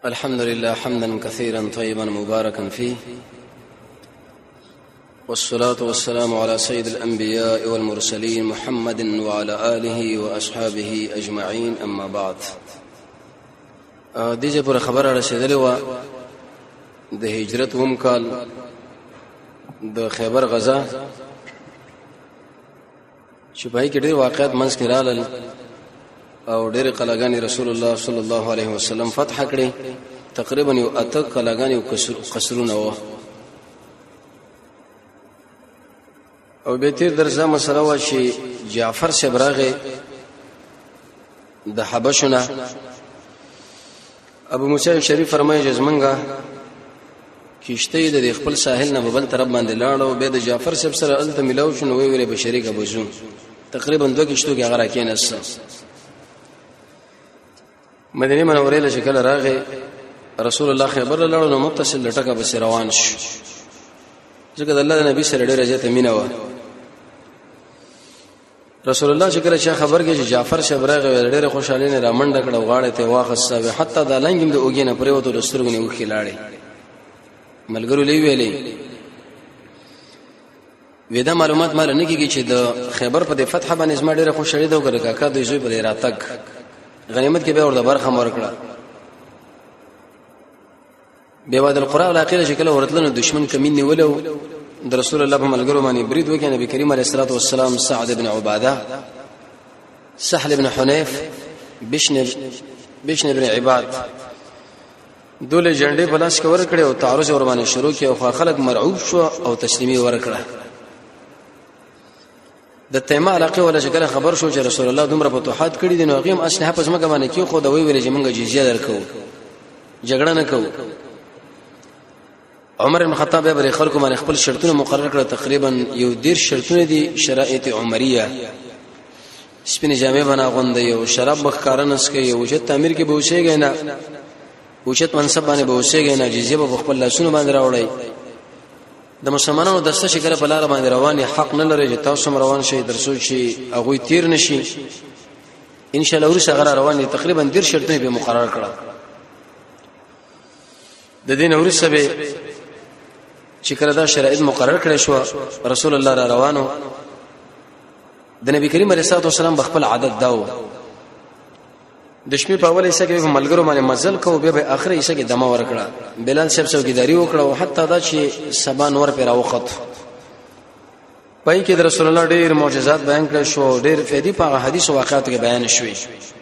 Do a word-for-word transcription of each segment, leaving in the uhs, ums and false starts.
الحمد لله حمدا كثيرا طيبا مباركا فيه، والصلاة والسلام على سيد الأنبياء والمرسلين محمد وعلى آله وأصحابه أجمعين. أما بعد، دیجه پر خبر رسیدلی و د هجرت وم کال د خیبر غزا چې پای کې ډېر واقعات منځ کې رالل او ډېر قلاګانی رسول الله صلی الله علیه وسلم فتح کړي. تقریبا یو اته قلاګانی او قصرونه و او به تیر درځه مسله وا چې جعفر شبراغه د حبشونه ابو موسی شریف فرمایي جزمنګه کیشته د خپل ساحل نه بل طرف باندې لاړ او به د جعفر صاحب سره الته ملاو شنو وی ویله بشریکه بوزو تقریبا دوه کیشتو کې هغه راکیناست. مدینه منوره له شکل راغې رسول الله خبر لاړو نو متصل لټکه بس روان شو ځکه د الله د نبی سره ډېر عزت مینه و. رسول الله چې کله چې خبر کې چې جعفر شبراغه ډېر خوشاله نه را منډه کړه غاړه ته واخصه حتی د لنګم د اوګینه پرې وته د سترګونی وخی لاړې ملګرو لې ویلې ودا معلومات مال نه کیږي چې د خیبر په فتح باندې اسما ډېر خوشاله ده وګړه کاکا د زوی په راتګ غنیمت کې به ور د برخه مور کړه به واد القرى علاقه شکل ورتلنه دشمن کمین نیولو د رسول الله په ملګرو باندې برید وکړي. نبی کریم علیه الصلاه والسلام سعد بن عباده، سهل بن حنیف، بشن بشن بن عباد دوله جنډې بلاس کور کړي او تعرض ور باندې شروع کړي او خلک مرعوب شو او تسلیمي ورکړه. د تیمه علاقه ولا شکل خبر شو چې رسول الله دومره فتوحات کړي دي نو غیم اسلحه پس مګه باندې کې خو د وی ویل چې موږ جزیه درکو جګړه نه کوو. عمر بن خطاب به خلکو باندې خپل شرطونه مقرر کړ. تقریبا یو ډیر شرطونه دي شرایط عمریه سپینې جامې بنا غوندې یو شراب بخکارنس کې یو چې تعمیر کې به وشيږي نه اوچت منصب باندې به وشيږي نه جزیه به خپل لاسونه باندې راوړی. د مسلمانانو دسته شکل په لار باندې رواني حق نه لري چې تاسو روان شئ درسو شي هغه تیر نشي ان شاء الله ورسره غره رواني. تقریبا ډیر شرطونه به مقرر کړه. د دین ورسره به چې کله دا شرایط مقرر کړي شو رسول الله را روانو د نبی کریم علیه الصلاه والسلام بخپل عادت داو د شپې په اوله حصہ کې په ملګرو باندې مزل کو به اخر حصہ کې دمه ور کړه. بلال صاحب څوکیداری وکړه او حتی دا چې سبا نور پر راوخت پای کې د رسول الله ډېر معجزات بیان کړي شو ډېر فائدې په حدیث او واقعات کې بیان شوي.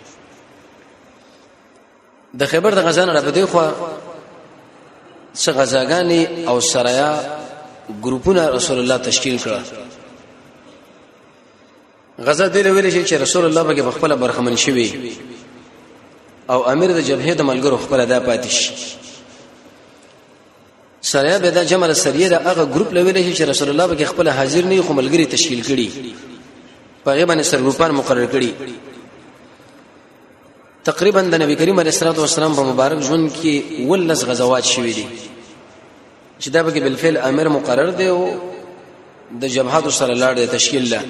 د خیبر د غزا نه راپدې خو څه غزاګانی او سرایا ګروپونه رسول الله تشکیل کړه. غزا دې ویل چې رسول الله به خپل برخمن شوی او امیر د جبهه د ملګرو خپل ادا پاتې شي. سرایا به د جمل سریه د هغه ګروپ لویل چې رسول الله به خپل حاضر نه خو ملګری تشکیل کړي په غیبه سرګروپان مقرر کړي. تقریبا د نبی کریم علیه الصلاه والسلام په مبارک ژوند کې ولس غزوات شوې دي چې دا به بالفعل امیر مقرر دی او د جبهات سره لاړ د تشکیل له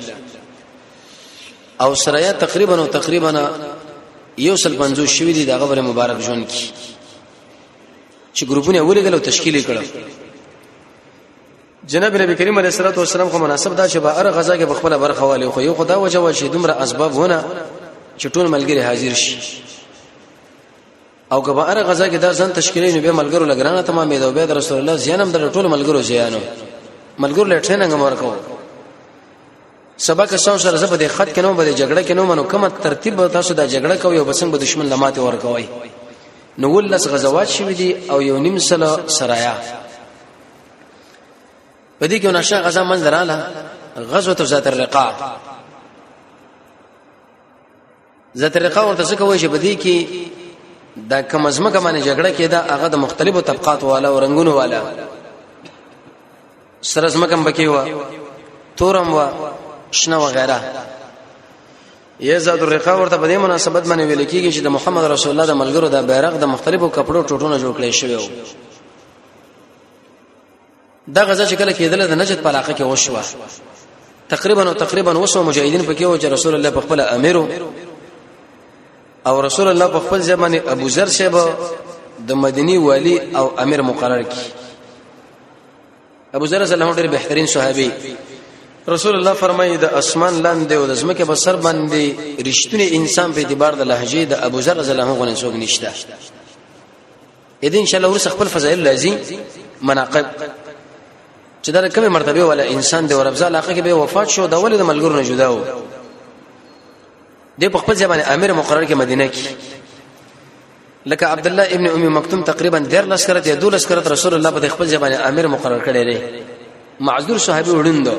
او سرایا تقریبا او تقریبا یو سل پنځوس شوې دي دغه بر مبارک ژوند کې چې ګروپونه ولګل او تشکیل کړه. جناب نبی کریم علیه الصلاه والسلام خو مناسب دا چې به ار غزا کې بخپله برخه والی خو یو خدا وجه و چې دومره اسباب ونه چې ټول ملګری حاضر شي او کبه ار غزا کې دا ځان تشکیلې نو به ملګرو لګرانه تمامې دا به رسول الله زیانم در ټول ملګرو زیانو ملګرو لټنه غم ورکو سبق څو سره زبر د خط کې نو به جګړه کې نو منو کومه ترتیب تاسو دا جګړه کوي او بسنګ به دشمن لماته ورکوي. نو ولس غزوات شوي دي او یو نیم سره سرایا په دې کې نشه غزا منځراله غزوه ذات الرقاع. ذات الرقاع ورته څه کوي چې په دې کې دا کوم ازمکه باندې جګړه کېده هغه د مختلفو طبقات والا او رنگونو والا سره ازمکم بکی و تورم و شنه وغیرہ. یا ذات الرقاع ورته په دې مناسبت باندې ویل کېږي چې د محمد رسول الله د ملګرو د بیرغ د مختلفو کپړو ټوټونه جوړ کړي شوی و. دا غزا چې کله کېدله د نجد په علاقه کې وشوه تقریبا او تقریبا وسو مجاهدین پکې و چې رسول الله په خپل امیرو او رسول الله په خپل ځمانه ابو ذر صاحب د مدینی والی او امیر مقرر کی. ابو ذر رضی الله عنه ډېر بهترین صحابي. رسول الله فرمایي د اسمان لاندې او د زمکه په سر باندې رښتونی انسان په اعتبار د لهجه د ابو ذر رضی الله عنه غو څوک نشته. اې ان شاء الله ورس خپل فضایل لازم مناقب چې دا کومه مرتبه ولا انسان د وربزه علاقه کې به وفات شو د ولید ملګرو نه جدا و. د په خپل ځبانه امیر مقرر کې مدینه کې لکه عبد الله ابن ام مکتوم تقریبا ډیر لشکره یا دول لشکره رسول الله په خپل ځبانه امیر مقرر کړی دی. معذور صحابي وړاندو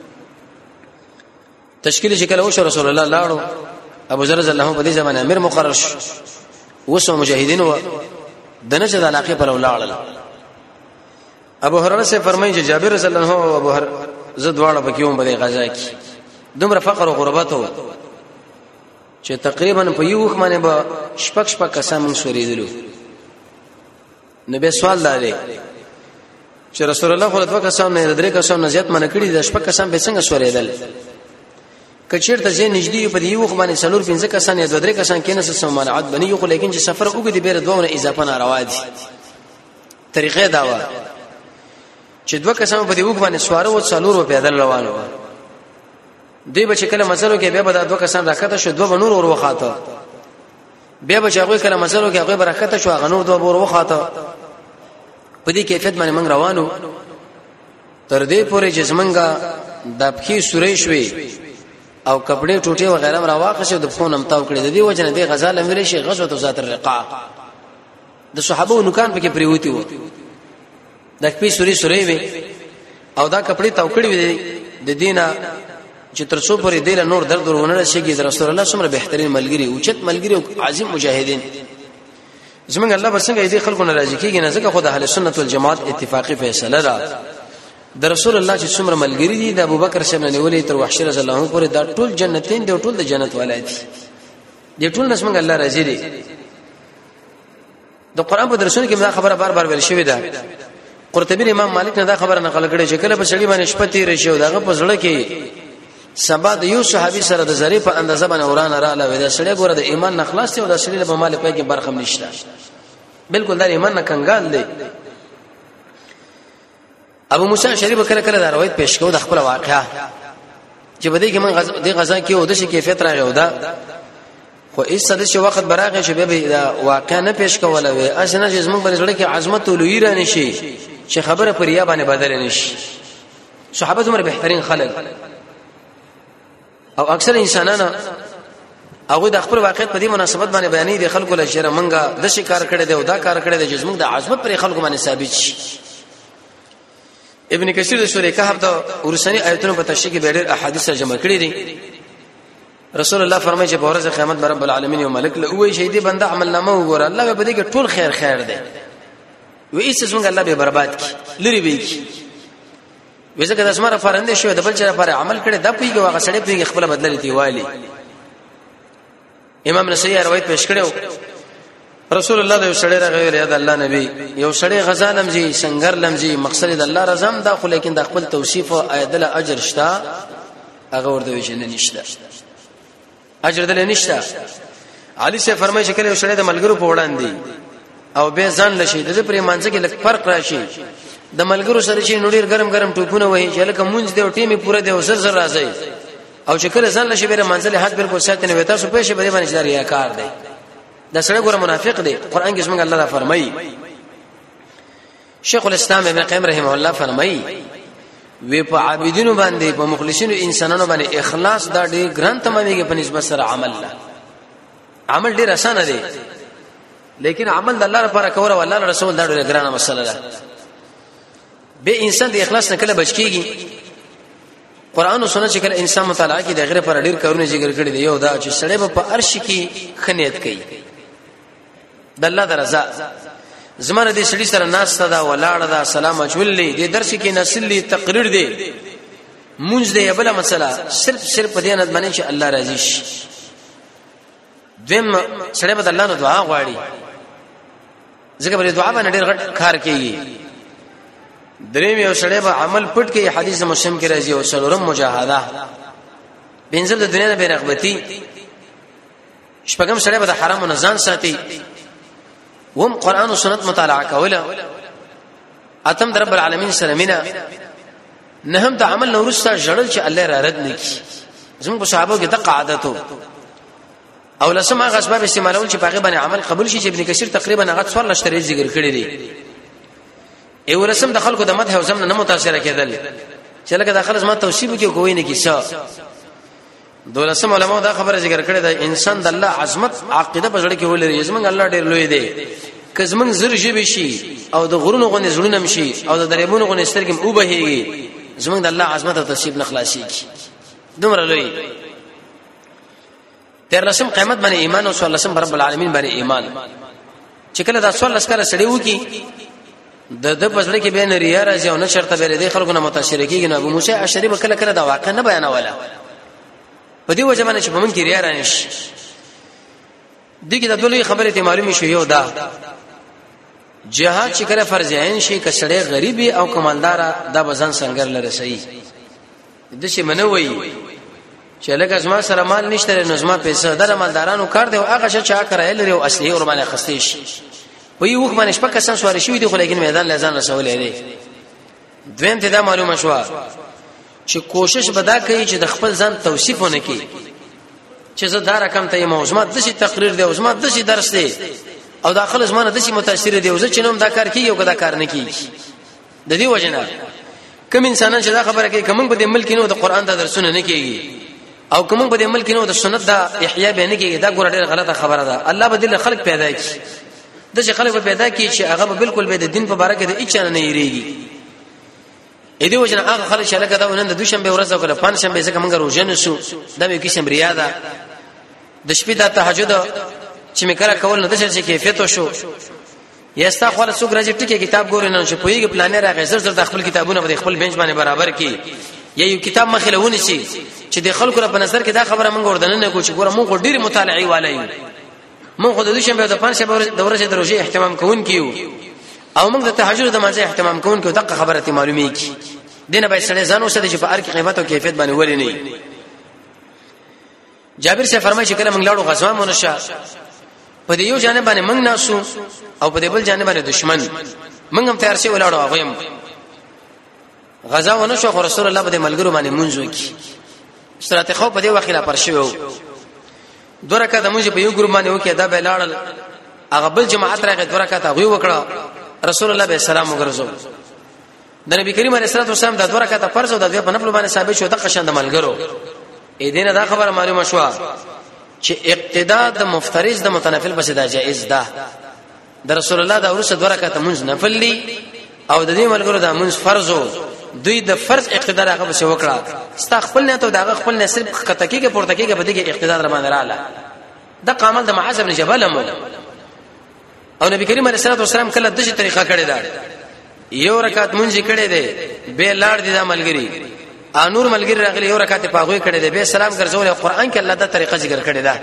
تشکیل شکل او رسول الله لاړو ابو ذر رضی الله عنه په دې ځبانه امیر مقرر شو. وسو مجاهدین و دنه چې د علاقه پر ولاړل. ابو هريره سے فرمایي چې جابر رضی الله عنه او ابو هريره زد واړه پکيوم په غزا کې دومره فقر او غربت و چې تقریبا په یو وخت باندې به شپږ شپږ کسان سوریدلو. نبی سوال لري چې رسول الله خو دوه کسان نه درې کسان نه زیات منه کړی د شپږ کسان به څنګه سوریدل. کچیرته ځین نږدې په یو وخت باندې څلور پنځه کسان یا دوه درې کسان کې نه څه مانعات بني خو لیکن چې سفر وګړي بیره دوه اضافه ناروا دي. طریقې داوا چې دوه کسان په دې وګ باندې سواره او څلور په پیدل روانو دی به چې کله مسلو کې بیا به دوه کسان راکته شو دوه نور ور وخاته بیا به چې هغه کله مسلو کې هغه برکت شو هغه نور دوه ور وخاته په دې کیفیت باندې موږ روانو تر دې پورې چې زمونږه د پخې سورې شوي او کپڑے ټوټه وغیرہ را واخښه د فون امتاو کړی د دې وجنه د غزال امیر شي غزوه ذات الرقاع د صحابه نوکان پکې پریوتی وو د خپې سوري سوري وي او دا کپڑے تاو کړی وي د دینه چې تر څو پورې د نور درد ورونه شيږي د رسول الله څومره بهترین ملګری او چت ملګری او عظیم مجاهدین زمونږ الله بسنګ دې خلکو ناراضي کیږي نه ځکه خدای اهل سنت والجماعت اتفاقی فیصله ده د رسول الله چې څومره ملګری دي د ابوبکر څخه نیولې تر وحشی رضی الله عنه پورې دا ټول جنتین دي ټول د جنت ولای دي دې ټول نسمنګ الله راضي دي. د قران په درسونو کې دا خبره بار بار ویل شوې ده. قرطبی امام مالک نه دا خبره نقل کړي چې کله په سړي باندې شپه تیر شي داغه په زړه کې سبا د یو صحابي سره د زری په اندازه باندې وران را لاوي دا سړی ګوره د ایمان نخلاص دی او دا سړی له مال په کې برخم نشته بالکل دا ایمان نه کنګال دی. ابو موسی شریف کله کله دا روایت پیش کوو د خپل واقعا چې بده کې من غزا د غزا کې او د شي کیفیت راغی او دا خو ایست د شي وخت براغه چې به دا واقعا نه پیش کوله وي اسنه چې زموږ بل کې عظمت او لوی رانه شي چې خبره پر یا باندې بدل نشي. صحابه عمر بهترین خلک او اکثر انسانانه هغه د خپل واقعیت په دې مناسبت باندې بیانې دي خلکو له شر منګه د شي کار کړي دی او دا کار کړي دی چې زموږ د عظمت پر خلکو باندې ثابت شي. ابن کثیر د سورې کهف د ورسنی آیتونو په تشریح کې ډېر احادیث جمع کړي دي. رسول الله فرمایي چې په ورځ قیامت رب العالمین یو ملک له وې شهیدی بنده عمل نامه وګوره الله به دې کې ټول خیر خیر دی و ایست څنګه الله به برباد کی لری به کی وځکه د اسمره فرنده شو د بل چا لپاره عمل کړي د پیګه واغ سړی پیګه خپل بدلې دی والی. امام نسائی روایت پیش کړو رسول الله د سړی راغی ریاض الله نبی یو سړی غزا لمزي سنگر لمزي مقصد د الله رضام دا خو لیکن د خپل توصیف او ایدل اجر شتا هغه ورته ویل نه نشته اجر دل نشته. علي سے فرمایي چې کله یو سړی د ملګرو په وړاندې او به ځان لشي د پرې مانځ کې لک فرق راشي د ملګرو سره چې نوډیر ګرم ګرم ټوپونه وایي چې لکه مونږ دی او ټیمه پوره دی او زر زر راځي او چې کله ځان لشي به منځله حد بالکل ساتنه وي تاسو په شی باندې باندې جاری کار دی دا سره ګوره منافق دی. قران کې څنګه الله فرمایي شیخ الاسلام ابن قیم رحمه الله فرمایي وی په عابدینو باندې په مخلصینو انسانانو باندې اخلاص دا ډیر ګران تمامېږي په نسبت سره عمل لا عمل ډیر اسانه دی لیکن عمل د الله لپاره کوره او الله رسول دا ډیر ګرانه مسله ده. به انسان د اخلاص نه کله بچ کیږي. قران او سنت چې کله انسان مطالعه کوي د غیر پر ډیر کارونه ذکر کړي دی یو دا چې سړی په عرش کې خنیت کوي د الله د رضا زمانه دې سړي سره ناس دا ولاړه دا سلام اچولې دې درس کې نسلي تقریر دی مونږ دې بل مسله صرف صرف دې نه باندې چې الله راضي شي. دیم سړی په الله نه دعا غواړي ځکه په دعا باندې ډېر غټ کار کوي. دریم یو سړی په عمل پټ کې حدیث مسلم کې راځي او څلورم مجاهده بنځل د دنیا نه بیرغبتی شپږم سړی په حرام او نزان ساتي وهم قران او سنت مطالعه کوله اتم در رب العالمین سره مینا نه هم د عمل نو ورسته جړل چې الله را رد نکي زموږ صحابه کې دغه عادتو او لسم هغه اسباب استعمالول چې پاغه باندې عمل قبول شي چې ابن کثیر تقریبا هغه څوار لشتري ذکر کړی دی ایو رسم د خلکو د مدح او زمنه نه متاثر کېدل چې لکه د خلک ما توصیف کې کوی نه کیسه دولسم علماء دا خبره ذکر کړې ده انسان د الله عظمت عقیده په ځړ کې ولري زمنګ الله ډېر لوی دی کزمن زر جيب شي او د غرونو غونې زړونه مشي او د دریبونو غونې سترګم او بهيږي زمنګ د الله عظمت او تصیب نه خلاصي کی دومره لوی تر لسم قیامت باندې ایمان او صلی الله رب العالمین باندې ایمان چې کله دا سوال لسکره سړی وکي د د پزړه کې به نه ریا راځي او نه شرط به د خلکو نه متاثر کیږي نو ابو موسی اشعری به کله کله دا واقع نه بیانوله په دې وجه باندې چې په من کې ریا رانش دغه د دوی خبره ته معلومه شو یو دا جهاد چې کله فرض عین شي کسړی غریبي او کمالدار دا بزن څنګه لره صحیح د شي منوي چې لکه زما سره مال نشته نو زما پیسې د مالدارانو کار دی او هغه چې چا کړای لري او اصلي اور باندې خستې شي وی وخت باندې شپه کسان سوار شي دی خو لیکن میدان لزان رسول دی دویم ته دا معلومه شو چې کوشش بدا کوي چې د خپل ځان توصیفونه کوي چې زه دا رقم ته موضوع د شي تقریر دی او زما د شي درس دی او داخله زمانه د شي متاثر دی او زه چې نوم دا کار کوي او دا کار نه کوي د دې وجنه کوم انسانان چې دا خبره کوي کوم په دې ملک نو د قران د درسونه نه کوي او کوم په دې ملک نو د سنت دا احیا به نه کوي دا ګور ډېر غلطه خبره ده الله بدل خلق پیدا کوي د چې خلک پیدا کوي چې هغه بالکل به د دین په باره کې د هیڅ نه یریږي اې دې وجنه هغه خلک چې لکه دا نن د دوشنبه ورځ او کله پنځشنبه څخه موږ روزنه شو دا به کیسه بریا ده د شپې د تهجد چې میکره کول نه د څه کیفیت شو یستا خپل څوک راځي ټکی کتاب ګورې نه شو پویږي پلانې راغی زر زر د خپل کتابونه په خپل بنچ باندې برابر کی یا یو کتاب مخلهونه شي چې د خلکو په نظر کې دا خبره موږ وردن نه کو چې ګوره موږ ډیر مطالعي والي موږ د دوشنبه د پنځشنبه د ورځې د روزي اهتمام کوون کیو او موږ د تهجد د مازه اهتمام کوون کیو دغه خبره ته معلومه کی دینه به سړی ځان اوسه چې په هر کې قیمت او کیفیت باندې ولې نه جابر سے فرمایي چې کله موږ لاړو غزوه مونږه په دې یو جانب باندې موږ ناسو او په دې بل جانب باندې دشمن موږ هم تیار شي ولاړو هغه هم غزا ونه شو خو رسول الله په ملګرو باندې مونږ وکي ستراتیخ په دې وخت لا پر شوو دوه رکعات موږ په یو ګروپ باندې وکي دا به لاړل هغه بل جماعت راغی دوه رکعات هغه وکړه رسول الله به سلام وګرځو د نبی کریم علیه الصلاه والسلام د دوه رکعات فرض او د دوه په نفل باندې ثابت شو د قشند ملګرو اې دینه دا خبره معلومه شو چې اقتداء د مفترض د متنفل بس دا جائز ده د رسول الله د ورسره دوه رکعات منځ نفل دي او د دې ملګرو د منځ فرض دوی د فرض اقتدار هغه بس وکړه ستا خپل نه ته دا خپل نه صرف کتکی کې پورته کېږي په دې کې اقتدار را باندې رااله د قامل د معاذ بن جبل مو او نبی کریم علیه الصلاه والسلام کله دغه طریقه کړی دا یو رکعت مونږ کړی دی به لاړ دي د ملګری انور ملګری راغلی یو رکعت پاغوي کړی دی به سلام ګرځول قرآن کې الله دا طریقه ذکر کړی دا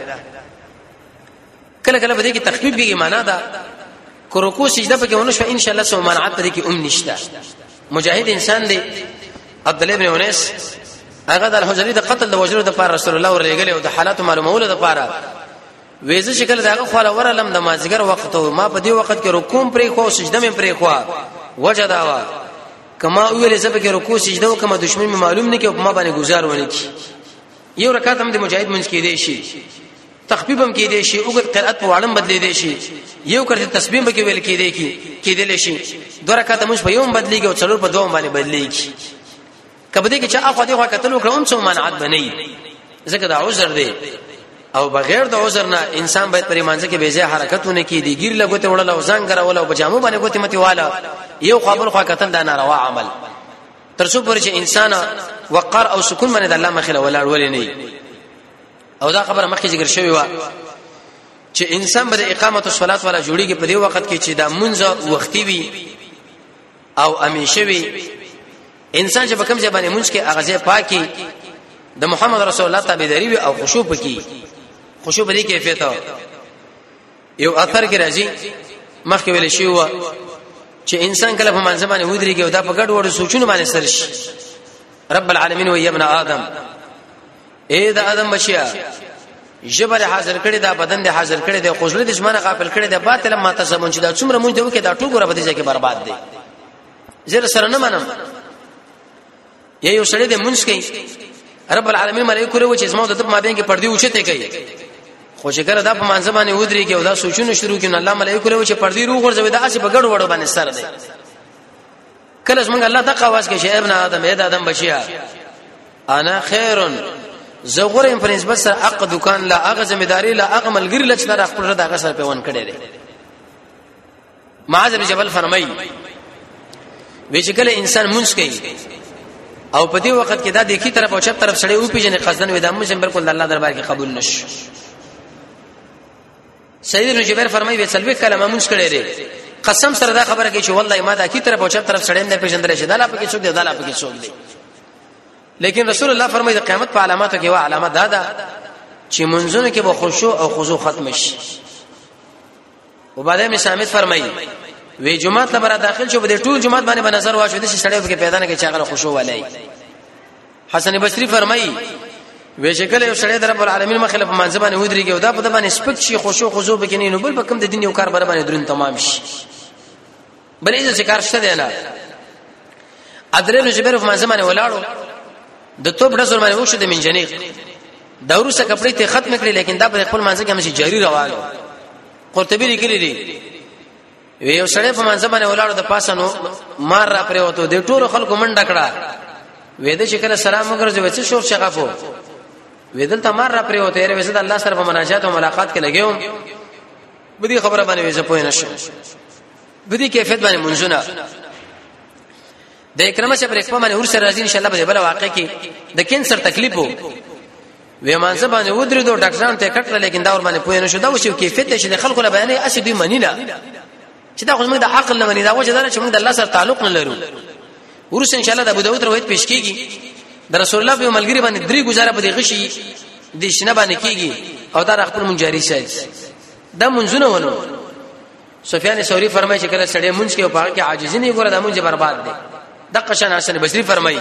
کله کله به کې تخفیف به معنا ده کو رکوع سجده په کې ونه شو ان شاء الله سو منعت دې کې ام نشته مجاهد انسان دی عبد الله ابن انس هغه د الحجری د قتل د وجرو د پر رسول الله ورغلی او د حالات معلومه د پاره وېزه شکل داغه خو ورلم د مازیګر وخت ما په دې وخت کې رکوع پرې خو سجده مې پرې خو وجداوا کما ویل زبه کې رکوع سجده او کما دشمن می معلوم نه کې په ما باندې گزار ونه کی یو رکعت هم د مجاهد منځ کې دی شي تخفیف هم کې دی شي او قرأت په وړم بدلې دی شي یو کړه تسبیح به کې ویل کې دی کی کې دی شي دوه رکعت هم په یوم بدلېږي او څلور په دوه باندې بدلېږي کبه دې کې چې اخو دې خو کتل وکړو هم څو منعت بنئ ځکه دا عذر دی او بغیر د عذر نه انسان باید پرې مانځه کې بيځه حرکتونه کې دي ګیر لګوته وړل او ځان غره او بجامو باندې کوته متي والا یو قابل خو کتل دا ناروا عمل تر څو پر چې انسان وقار او سکون باندې د الله مخله ولاړ ولې نه او دا خبره مخکې ذکر شوی و چې انسان به د اقامت الصلاه والا جوړیږي په دې وخت کې چې دا منځ وختي وي او امیشه وي انسان چې په کوم ځای باندې منځ کې اغازه پاکي د محمد رسول الله تابعداري وي او خشوع پکې خشوع به دې کیفیت یو اثر کې راځي مخکې ویل شي و چې انسان کله په منځ باندې ودرېږي او دا په ګډ وډ سوچونه باندې سر شي رب العالمین و ابن آدم اے دا آدم بچیا جبر حاضر کړي دا بدن دې حاضر کړي دا خوشله دې شمنه غافل کړي دا باطل ما تسمون چې دا څومره مونږ ته وکي دا ټول غره بده ځکه برباد دي زیر سره نه منم یو سړی دې مونږ کوي رب العالمین ملائکه له چې زموږ د ما بین کې پردي اوچته کوي خو چې کړه دا په منځ باندې ودري کې او دا سوچونه شروع کړي الله ملائکه له چې پردي روغ ورځوي دا اسی بغړ وړو باندې سر دی کله څنګه الله تقوا واس کې چې ابن ادم اې ادم بچیا انا خیرن زغورم په نسبت سره عقد دکان لا اغه ذمہداري لا اغه ملګری لچ در خپل دغه سره پیوان کړي دي معاذ بن جبل فرمایي وی چې کله انسان مونږ کوي او په دې وخت کې دا د کی طرف او چپ طرف سړی او پیژنې قصدن وې د موږ بالکل الله دربار کې قبول نشي سید ابن جبیر فرمایي وی سلوي کلمه مونږ کړي دي قسم سره دا خبره کوي چې والله ما دا کی طرف او چپ طرف سړی نه پیژندل شي دا لا پکې څوک دی دا لا پکې څوک دی لیکن رسول الله فرمایي د قیامت په علاماتو کې وا علامه دا ده چې منځونه کې به خشوع او خضوع ختم شي وبعد می سامت فرمایي وی جمعه ته بر داخل شو به ټول جمعه باندې به نظر واچو د سړیو کې پیدا نه کې چاغله خشوع ولای حسن بصری فرمایي وی شکل یو سړی د رب العالمین مخالف منځ باندې ودرېږي او دا په باندې سپک شي خشوع خضوع بکینې نو بل په کوم د دین یو کار بر باندې درن تمام شي بلې څه کار شته دی نه ادرې نو جبر په منځ باندې ولاړو د توپ رسول باندې وښه د منجنیق دورو څخه کپڑے ته ختم کړی لیکن دا پر خپل منځ کې همشي جاری روانو قرطبی لیکلی دی یو سړی په منځ باندې ولاړو د پاسانو مار را پرې وته د ټولو خلکو منډه کړه وې د شکل سلام وګرځي وڅ شور شغافو وېدل ته مار را پرې وته یې وې د الله سره په مناجات او ملاقات کې لګیوم بدی خبره باندې وې زپوي نشم بدی کیفیت باندې منځونه د اکرامه چې پر خپل باندې ور سره راځي ان شاء الله به بل واقع کې د کینسر تکلیف وو وې مانځه باندې ودرې دوه ډاکټران ته کټل لیکن دا ور باندې پوه نه شو دا وشو کیفیت چې خلکو له بیانې اسی دوی منی نه چې دا خو موږ د عقل نه منی دا وجه دا چې موږ د الله سره تعلق نه لرو ورس ان شاء الله د ابو داود روایت پیش کیږي د رسول الله په ملګری باندې درې گزاره په دې غشي د شنه باندې کیږي او دا خپل منجاری شای دا منځونه ونه سفیان ثوری فرمایي چې کله سړی منځ کې او پاک کې عاجزی نه ګوره د منځ برباد دي دغه شان حسن بصری فرمایي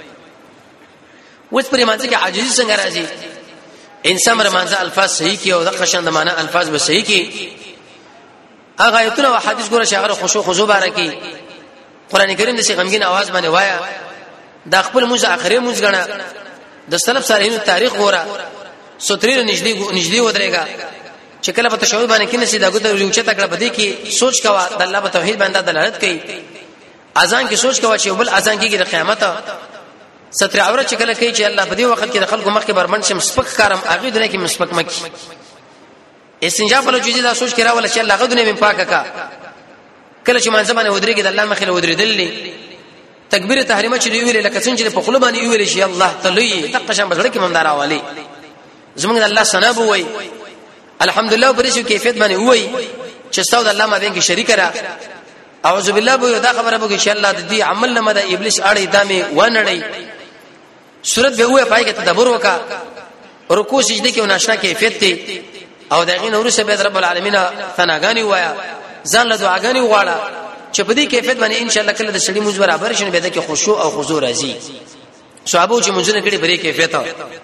وڅ پرې مانځي کې عاجزی څنګه راځي انسان رمانځه الفاظ صحیح کې او دغه شان د معنا الفاظ به صحیح کې هغه ایتونه او حدیث ګوره شاعر خشوع خضوع بارکی قران کریم د څخه غمګین आवाज باندې وایا د خپل موږ اخري موږ غنا د سلف صالحینو تاریخ ګوره ستري نږدې نږدې ودرېګا چې کله په تشهود باندې کې نسی دا ګوته یو چته کړه بده کې سوچ کوا د الله په توحید باندې دلالت کوي اذان کې سوچ کوا چې بل اذان کې د قیامت ستر عورت چې کله کوي چې الله په دې وخت کې د خلکو مخ کې برمن شم سپک کارم اغه دنه کې مسپک مکی استنجا په لوجي دا سوچ کرا ولا چې الله غدنه من پاکه کا کله چې مانځ باندې ودرېږي د الله مخې له ودرېدلې تکبیر تحریمه چې ویلې لکه څنګه په خپل باندې ویلې شي الله تعالی تقشم بزړه کې مندار اوالي زمونږ د الله ثنا بو وای الحمدلله پرې شو کیفیت باندې وای چې ستاسو د الله ما دین کې شریک را اعوذ بالله بو دا خبره بو چې الله د دې عمل نه مده ابلیس اړې دامه ونړې صورت به وای پای کې تدبر وکا رکوع سجده کې وناشنا کیفیت ته او دغه نور سه به رب العالمین ثناګانی وایا ځان له دعاګانی وغواړه چې په دې کیفیت باندې ان شاء الله کله د شړې موږ برابر شنه به د کې خشوع او خضوع راځي صحابه چې موږ نه کړي په دې کیفیت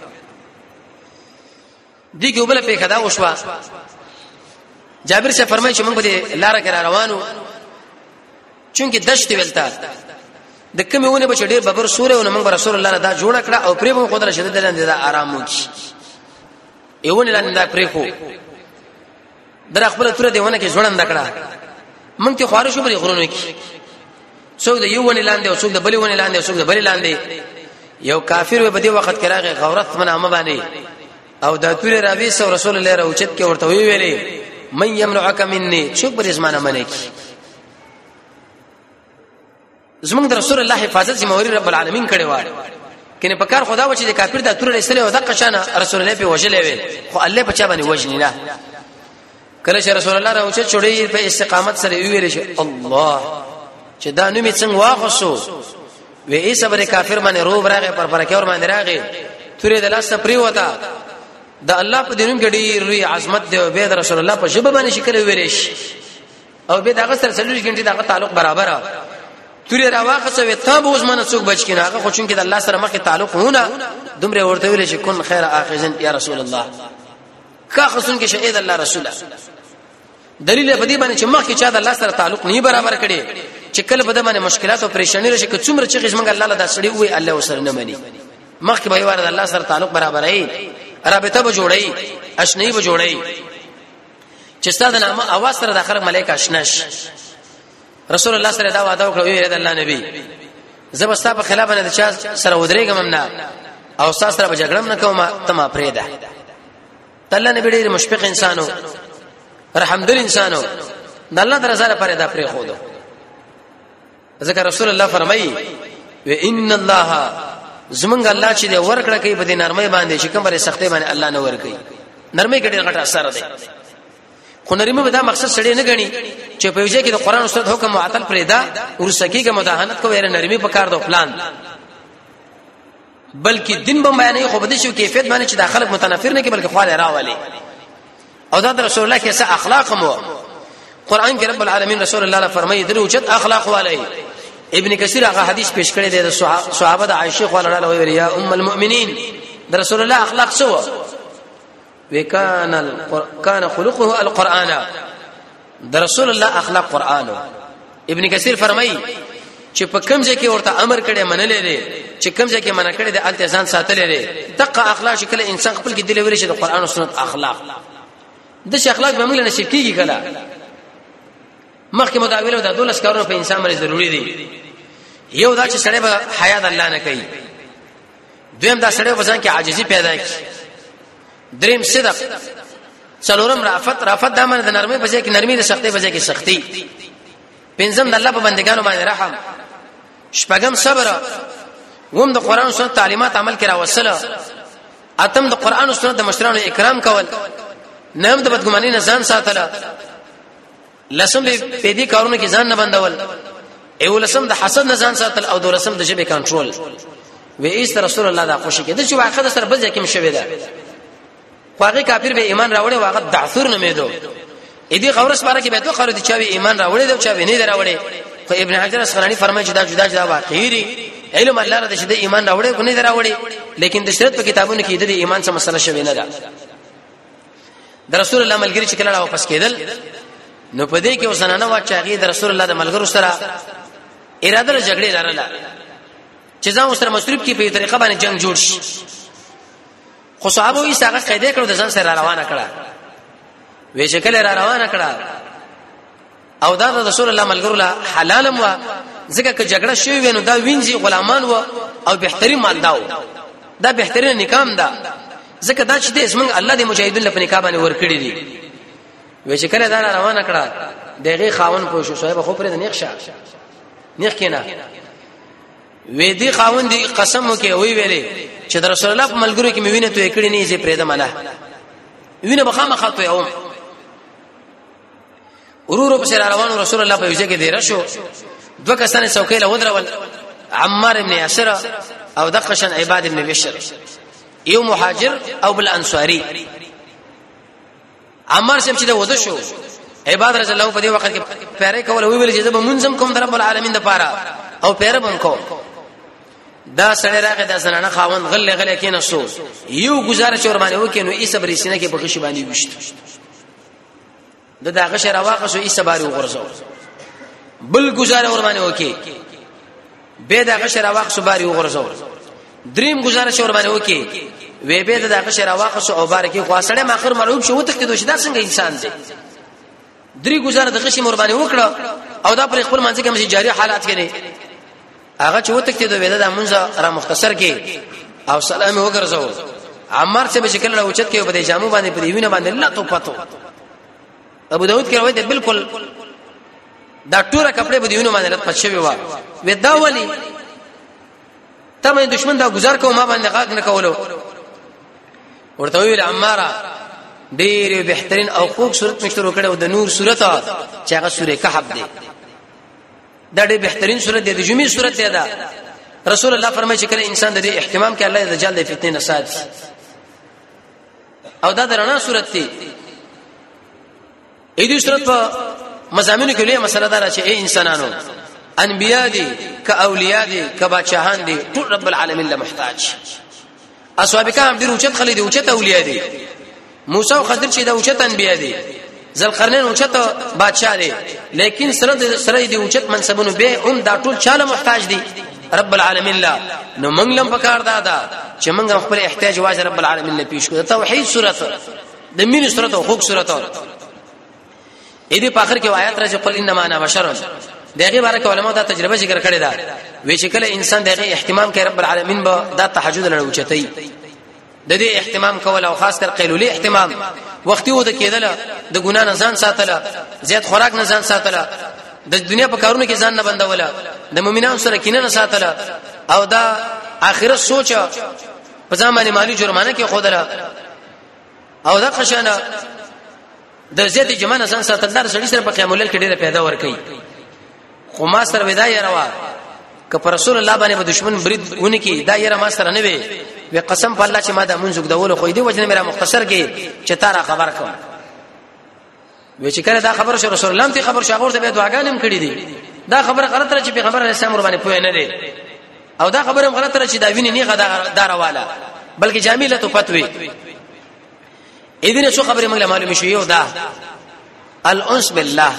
دي کې وبله په خدا وشوا جابر سے فرمایي چې موږ په لار کې روانو چونکه دشت ویلتا د کومونه به ډېر ببر سورې او موږ رسول الله دا جوړ کړه او پرې موږ خدای شدت لاندې دا آرام وکړي ایونه لاندې دا پرې خو در خپل تر دیونه کې ځوړند کړه مونږ ته خوارو شو بری غرونو کې څوک د یو ونی لاندې او څوک د بلی ونی لاندې او څوک د بلی لاندې یو کافر و په دې وخت کې راغی غورت من امه باندې او د تور راوي سو رسول الله راوچت کې ورته وی ویلې من يمنعك مني څوک بری زمانه منه کې زمونږ د رسول الله حفاظت ذمہواری رب العالمین کړي و کنه په کار خدا و چې د کافر د تور رسول او د قشانه رسول الله په وجلې وي خو الله په چا باندې وجنی نه کله چې رسول الله راوچت چړې په استقامت سره ویل شي الله چې دا نومي څنګه واخصو وې ای صبر کافر باندې روب راغې پر پر کې اور باندې راغې تورې د لاس پرې وتا د الله په دینم کې ډېر عظمت دی او به رسول الله په شبه باندې شکل ویل شي او به دغه سره څلور غنټې دغه تعلق برابر تورې راواخصو وې ته به اوس منه څوک بچ کینه هغه خو چون کې د الله سره مخې تعلق هونه دومره ورته ویل شي کن خیر اخذن یا رسول الله کا خصون کې شهید الله رسوله دلیل په دې باندې چې مخکې چا د الله سره تعلق نه برابر کړي چې کله په دې باندې مشکلات او پریشانی راشي که څومره چې غږ الله له داسړي وي الله وسره نه مني مخکې به واره د الله سره تعلق برابرای رابطه به جوړي اشنی به جوړي چې ستاسو نامه اواز سره د خلک ملائکه آشناش رسول الله سره دا وعده وکړو یې د الله نبی زبستا په خلاف نه د چا سره ودرېګم نه او تاسو سره به جګړم نه کوم ته ما پرېده الله نبی ډېر مشفق انسانو رحمدل انسانو د الله درزه لپاره دا پرې خو دو ذکر رسول الله فرمایي و ان الله زمونږ الله چې د ورکړه کوي په دې نرمۍ باندې چې کوم بره سختۍ باندې الله نه ورکړي نرمۍ ګډه غټه اثر دی خو نرمۍ به دا مقصد سړی نه غني چې په وجه کې د قران او سنت حکم معطل پرې دا ورسکی کې مداهنت کوي نرمۍ په کار دو پلان بلکې دین به بیانې خو بده شو کیفیت باندې چې داخله متنافر نه کې بلکې خواله راولي او دا رسول الله کې څه اخلاق مو قران کې رب العالمین رسول الله فرمایي درو چت اخلاق والي ابن کثیر هغه حدیث پیش کړی دی د صحابه د عائشه رضی الله عنها ویل یا ام المؤمنین د رسول الله اخلاق سو وکانه کان خلقه القران د رسول الله اخلاق قران ابن کثیر فرمایي چې په کوم ځای کې ورته امر کړي منلې دي چې کوم ځای کې منع کړي د التزام ساتلې دي دغه اخلاق شکل انسان خپل کې دی ویل شي د قران او سنت اخلاق د شي اخلاق به موږ نه شي کیږي کله مخکې مداوله د دولس کارونو په انسان باندې ضروری دي یو دا چې سړی به حیا د الله نه کوي دویم دا سړی په ځان کې عاجزي پیدا کوي دریم صدق څلورم رافت رافت د امر د نرمۍ په ځای کې نرمۍ د سختۍ په ځای کې سختي پنځم د الله په بندګانو باندې رحم شپږم صبر ووم د قران او سنت تعلیمات عمل کرا وسله اتم د قران او سنت د مشرانو اکرام کول نهم د بدګمانۍ نه ځان ساتل لسم په دې کارونو کې ځان نه بندول ایو لسم د حسد نه ځان ساتل او دولسم د جبه کنټرول و ایست رسول الله دا خوشی کې د چې واقع سره بل ځکه مشوي ده واقع کافر به ایمان راوړي واقع دعثور نه میدو اې دې غورس باره کې به تو خالد چا ایمان راوړي دا چا نه راوړي خو ابن حجر اسقلانی فرمایي چې دا جدا جدا واقعي دي علم الله را دې ایمان راوړي کو نه راوړي لیکن د شرط په کتابونو کې د ایمان څخه مسله شوی نه ده د رسول الله ملګری چې کله واپس کېدل نو په دې کې وسنانه وا چې د رسول الله د ملګرو سره اراده له جګړې لرله چې ځان سره مصروف کی په طریقه باندې جنگ جوړ شي خو صحابه یې څنګه قاعده کړو د ځان سره روانه کړه وې چې کله را روانه کړه او دا د رسول الله ملګرو له حلال مو ځکه چې جګړه شوی وینو دا وینځي غلامان و او بهتري مال داو دا بهترین نکام ده ځکه دا چې د اسمن الله د مجاهدین په نکاح باندې ور کړی دي وې چې کله دا روانه کړه دغه خاون پوه شو صاحب خو پرې د نیخ شه نیخ کینا وې دي خاون دي قسم وکي وی ویلې چې د رسول الله په ملګرو کې مې وینې ته کړی نه یې پرې ده منه وینې بخامه خاطو یوم ورورو په سره روانو رسول الله په وجه کې دی راشو دوه کسانه څوکۍ له ودرول عمار ابن یاسر او دقشن عباد ابن بشر یو مهاجر او بل انصاری عمار سم چې د وده شو عباد رضی الله په دې وخت کې پیره کول وی ویل چې زه به منظم کوم در رب العالمین د پاره او پیره بم کوم دا سړی راغی دا زنانه خاوند غل غل کې نسو یو گزارش ور باندې وکینو ای صبر سینه کې بغش باندې وشت د داغه شر واقع شو ای صبر وغورځو بل گزاره ور باندې وکي به داغه شر واقع شو باری وغورځو دریم گزارش ور باندې وکي وې به داغه شر واقع شو او بارکی خو سړی ماخر مرعوب شو ته کېدو شدا څنګه انسان دی درې گزاره د غشي مور باندې وکړه او دا پر خپل منځ کې مې جاری حالات کړي هغه چې وته کېدو وې دا مونږه را مختصر کې او سلام وګرځو عمار څه به شکل راوچت کې په دې جامو باندې په وینه باندې الله تو پاتو ابو داود کې راوي ته بالکل دا ټوره کپڑے په دې وینه باندې لټ پښوي وا و دا ولي ته مې دشمن دا گزار کوم ما باندې غاګ نه کولو ورته ویل عماره ډېر بهترین او خوږ صورت مشترو کړو د نور صورت چې هغه سوره کهف دی دا ډېر بهترین صورت دی د جمعې صورت دی دا رسول الله فرمایي چې کله انسان د دې اهتمام کوي الله دجال د فتنې نه ساتي او دا درنه صورت دی اې دې صورت په مزامینو کې لوی مسله ده چې اے انسانانو انبیا دي ک اولیاء دي ک بادشاہان دي ټول رب العالمین له محتاج اصحاب کرام ډېر اوچت خلک دي اوچت اولیاء دي موسی او خضر چې دا اوچت انبیا دي ذوالقرنین اوچت بادشاہ دی لیکن سره سره دی اوچت منصبونو به هم دا ټول چاله محتاج دي رب العالمین لا نو موږ لم پکار دادا چې موږ خپل احتیاج واجب رب العالمین له پیش کو توحید صورت د مين صورت او حقوق صورت اې دې په اخر کې آیات راځي قل انما انا بشر دغه بارک علماء دا تجربه ذکر کړی دا وی چې کله انسان دغه اهتمام کوي رب العالمین به دا تهجد لړو چتای د دې اهتمام کول او خاص کر قیلولی اهتمام وختي و د کېدل د ګنا نه ځان ساتله زیات خوراک نه ځان ساتله د دنیا په کارونو کې ځان نه بندوله د مؤمنانو سره کینه نه ساتله او دا اخرت سوچ په ځمانه مالی جرمانه کې خودله او دا قشانه د زیات جمانه ځان ساتل در سړي سره په قیام الليل کې ډیره پیدا ور کوي خو ما سره ودای روا ک پر رسول الله باندې په دشمن برید ونی کی دا یره ما سره نه وي وی قسم په الله چې ما دا منځګ دول خو دې وجنه میرا مختصر کې چې تارا خبر کوم وی چې کله دا خبر شو رسول الله ته خبر شاغور ته به دعاګانم کړی دي دا خبره غلطه چې پیغمبر اسلام ور باندې پوه نه دي او دا خبره غلطه چې دا ویني نه غدا دارواله بلکې جامیله تو فتوی اذن شو خبره موږ معلومه شو یو دا الانس بالله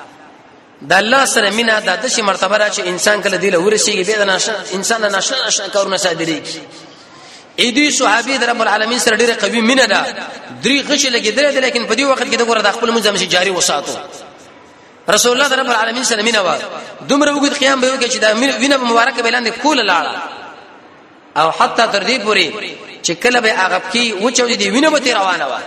د الله سره مینا د دشي مرتبه را چې انسان کله دی له ورسیږي به د انسان نه نشه نشه کارونه صادري اې دې صحابي د رب العالمین سره ډیره قوي مینا ده درې غشي لګیدل لیکن په دې وخت کې د ګوره د خپل منځم شي جاری وساتو رسول الله د رب العالمین سره مینا و دومره وګد قیام به وکړي چې دا وینه مبارک به لاندې کول لاړه او حتی تر دې پوري چې کله به هغه کې و چې دې وینه به روانه و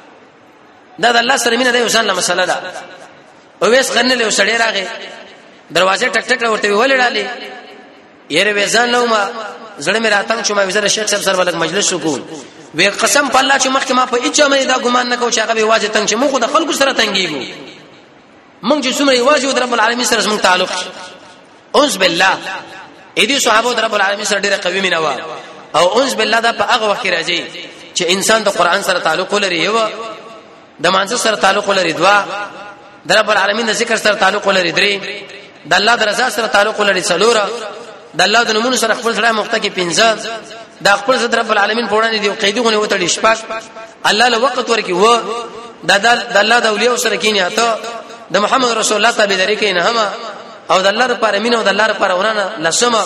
دا د الله سره مینا ده وسان له مسله ده او وېس غنه له سړی راغی دروازه ټک ټک ورته ولړالې یره وېزان نو ما زړه مې راتنګ چې ما وزره شیخ صاحب سره ولګ مجلس وکول وې قسم په الله چې مخکې ما په اچا مې دا ګمان نه کو چې هغه به واجب تنګ چې موږ د خلکو سره تنګيږو موږ چې څومره واجب د رب العالمین سره موږ تعلق اوس بالله اې دې صحابه د رب العالمین سره ډېر قوي مینه و او اوس بالله دا په هغه وخت راځي چې انسان د قران سره تعلق لري یو د مانځ سره تعلق لري دوا د رب العالمین د ذکر سره تعلق لري درې د الله د رضا سره تعلق لري څلور د الله د نومونو سره خپل سره مخته کې پنځه د خپل سره رب العالمین په وړاندې دی قیدونه وتړي شپږ الله له وخت ورکی و د الله د اولیاء سره کې نه ته د محمد رسول الله تابعداري کې نه هم او د الله لپاره مين او د الله لپاره ورانه لسمه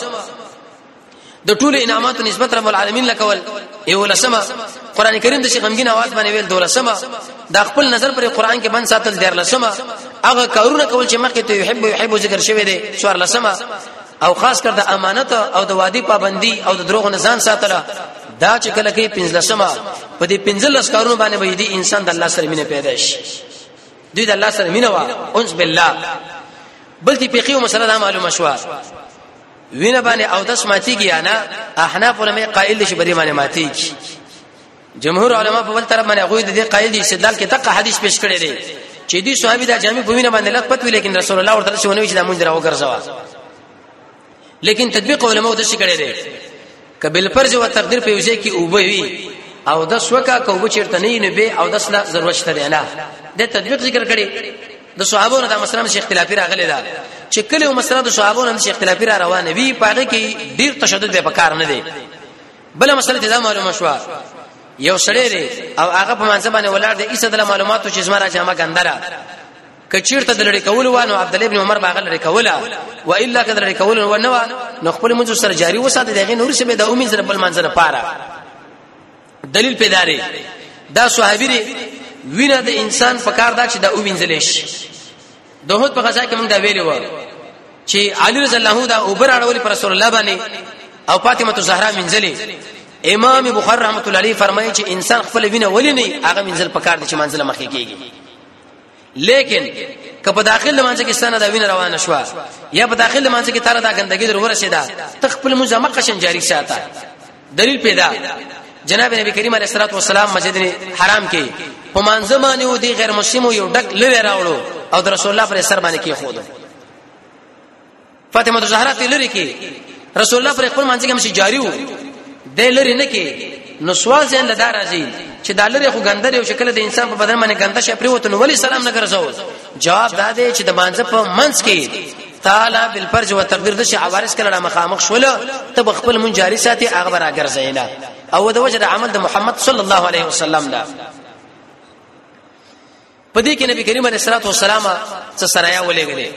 د ټول انعامات نسبت رب العالمین لکول یو لسمه قران کریم د شي غمګین आवाज باندې ویل دولسمه د خپل نظر پر قران کې بند ساتل دیر لسمه هغه کارونه کول چې مخکې ته يحب يحب ذکر شوی دی سوار لسمه او خاص کر د امانت او د وادي پابندي او د دروغ نه ځان ساتله دا چې کله کې پنځلسمه په دې پنځلس کارونه باندې وي دي انسان د الله سره مینه پیدا شي دوی د الله سره مینه وا انس بالله بلتی پیقیو مسله دا معلومه شو وینه باندې او داس ماتيږي انا احناف علماء قائل شي بری باندې ماتيږي جمهور علما په بل طرف باندې غوې د دې قائل دي استدلال کې دغه حدیث پیش کړی دی چې دي صحابي دا جامع په وینه باندې لغت وی لیکن رسول الله ورته شونه وی چې دا مونږ راو ګرځوا لیکن تطبیق علماء د څه کړی دی کبل فرض او تقدیر په یوځای کې او وی او د سوکا کو چیرته نه نه به او د سلا ضرورت شته نه د تطبیق ذکر کړي د صحابو نه د مسلمان شیخ اختلافي راغلي دا چې کله مسله د صحابو نه شیخ اختلافي را روانه وی پاره کې ډیر تشدد به پکار نه دی بل مسله ته معلومه شو یو سړی دی او هغه په منځ باندې ولر دی ایسه د معلوماتو چې زما را جامه ګندره کچیرته د لړ کول وانه عبد الله ابن عمر باغ لړ کوله و الا کذ لړ کول و نو نو خپل منځ سره جاری وساته دغه نور څه به د امید سره بل منځ نه پاره دلیل پیداري دا صحابي وینه د انسان پکار دا چې دا او وینځل شي دوه په غزا کې موږ دا ویلو چې علي رضی الله دا اوبر اړول پر رسول الله باندې او فاطمه الزهرا منځلي امام بخاری رحمت الله علیه فرمایي چې انسان خپل وینه ولې نه هغه منځل پکار دي چې منځله مخې کېږي لیکن که په داخل منځ کې ستنه دا وینه روانه شو یا په داخل منځ کې تر دا ګندګي در ورسېدا تخپل مزمه قشن جاری ساته دلیل پیدا جناب نبی کریم علیه الصلاه والسلام مسجد حرام کې په منځ باندې و دي غیر مسلمو یو ډک لری راوړو او د رسول الله پر سر باندې کې خود فاطمه الزهرا ته لری کې رسول الله پر خپل منځ کې مشي جاری وو د لری نه کې نو سوال ځین لدار راځي چې د لری خو ګندر یو شکل د انسان په بدن باندې ګنده شي پریوته نو ولی سلام نه ګرځاو جواب دا دی چې د مانځ په منځ کې تعالی بالفرج و تقدیر د شي عوارض کله مخامخ شول ته خپل منجاری ساتي هغه برا ګرځینا او د وجه د عمل د محمد صلی الله علیه وسلم دا پدې کې نبی کریم علیه الصلاه والسلام څه سرايا ولېګلې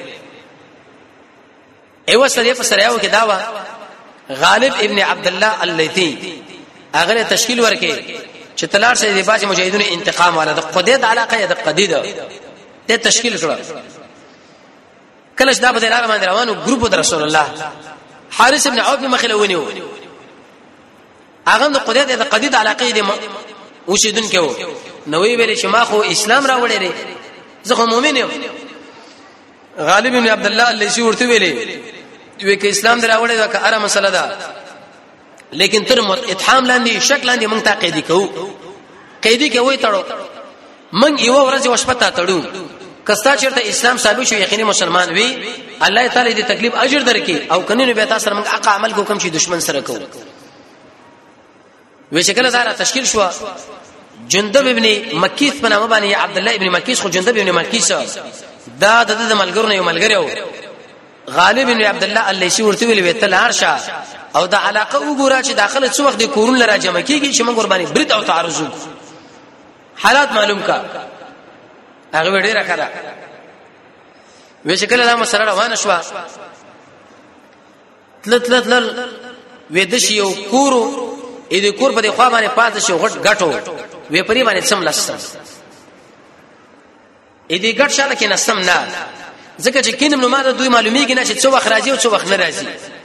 ایو سره په سراياو کې داوا غالب ابن عبد الله الليثي هغه تشکیل ورکې چې تلار سره د باج مجاهدونو انتقام والا د قدید علاقه د قدید ته تشکیل کړه کله چې دا په دغه باندې روانو ګروپ د رسول الله حارث ابن عوف مخلونیو هغه د قدید د قدید علاقه دي وشیدون کې وو نو ویل چې ما خو اسلام راوړی دی زه خو مؤمن یم غالب ابن عبد الله الليثي ورته ویلې وی کې اسلام دراوړی دا که اره مسله ده لیکن تر اتهام لاندې شک لاندې مونږ ته قیدی کوو قیدی کې وای تړو مونږ یو ورځ وشپتا تړو کستا چیرته اسلام ثابت شو یقیني مسلمان وي الله تعالی دې تکلیف اجر درکې او کني به تاسو سره مونږ حق عمل کو کوم شي دشمن سره کوو وی شکل زاره تشکیل شو جندب ابن مکیث په نامه باندې عبد الله ابن مکیث خو جندب ابن مکیث دا د د ملګرو یو ملګری و غالب ابن عبد الله الليثي ورته ویل وتل هرشا او د علاقه وګوره چې داخله څو وخت د کورون لره جمع کیږي چې موږ قرباني برید او تعرض حالات معلوم کا هغه ډیره کړه وې شکل دا مسره روانه شو تل تل تل وې د شی یو کورو اې د کور په خوا باندې پات شو غټ غټو وې پری باندې سم لسم اې دې غټ شاله کې نسم نه ځکه چې کینم نو ما د دوی معلومیږي نه چې څو وخت راځي او څو وخت نه راځي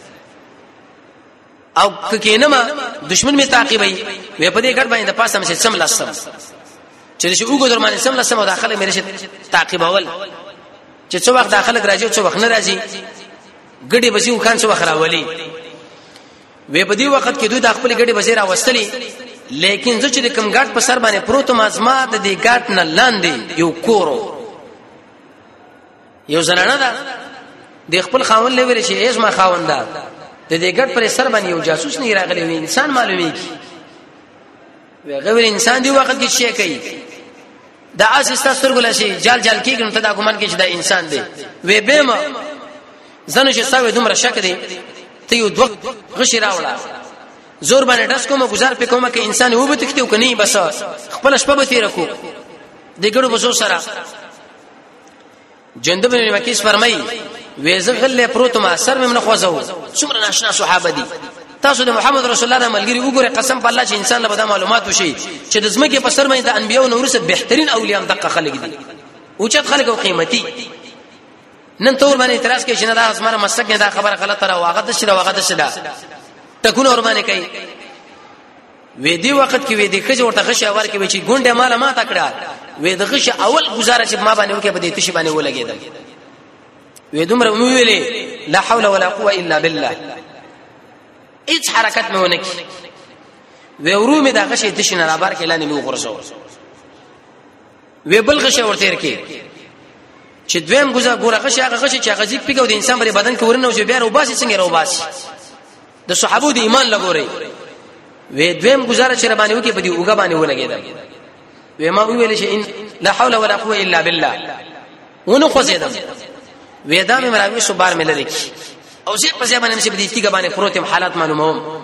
او کینما دشمن می تعقیبای وې په دې غټ باندې د پاسه مې سم لسم چې شي وګور درمانه سم لسم او داخله مې رشه تعقیب اول چې څو وخت داخله راځي او څو وخت نه راځي ګډي بسیو خان څو وخت راولي وې په دې وخت کې دوی د خپل ګډي بزیر اوستلې لیکن زه چې کوم ګټ په سر باندې پروت مازما د دې ګټ نه لاندې یو کورو یو زنانه ده د خپل خاون لوري شي ایس ما خاون ده د دې ګټ پر سر باندې یو جاسوس نه راغلی وي انسان معلومیږي وی غوړ انسان دی وخت کې شي کوي دا اساسه سترګل شي جال جال کېږي نو ته دا ګمان کې چې دا انسان دی وی به ما زنه چې ساوي دومره شک دی ته یو دوه غشي راوړه زور باندې داس کومه گزار په کومه کې انسان و به تکتیو کني بس خپل شپه به تیر کو د ګړو بسو سره جندب بن مکیس فرمای وېزغل پروت ما سر مې نه خوځو څومره ناشنا صحابه دي تاسو د محمد رسول الله ملګری وګوره قسم په الله چې انسان له بده معلومات وشي چې د زمکه په سر باندې د انبیو نو ورسره بهترین اولیاء دغه خلک دي او چې خلک او قیمتي نن تور باندې اعتراض کوي چې نه دا اسمانه مسک نه دا خبره غلطه را واغه د شره واغه د شره تکونه ور باندې کوي وې دی وخت کې وې دی خځه ورته غشه ور کې چې ګونډه مال ما تکړه وې د غشه اول گزاره چې ما باندې وکي په دې تشي باندې ولګیدل وې دومره مو ویلې لا حول ولا قوه الا بالله هیڅ حرکت مې ونه کی وې ورو مې دا غشه تشي نه رابر کې لانی مې وغورځو وې بل غشه ورته کې چې دویم گزاره ګوره غشه هغه غشه چې هغه ځیک پیګو د انسان پر بدن کې ورنه او چې بیا روباسي څنګه روباسي د صحابو د ایمان لګوري وې دویم گزاره چې ربانه وکي په دې اوګه باندې ولګیدل وې ما ویل چې ان لا حول ولا قوه الا بالله ونه خوځیدم وې دا مې مراوي سو بار مې لری او زه په ځای باندې چې دې تیګه باندې پروتم حالات معلوموم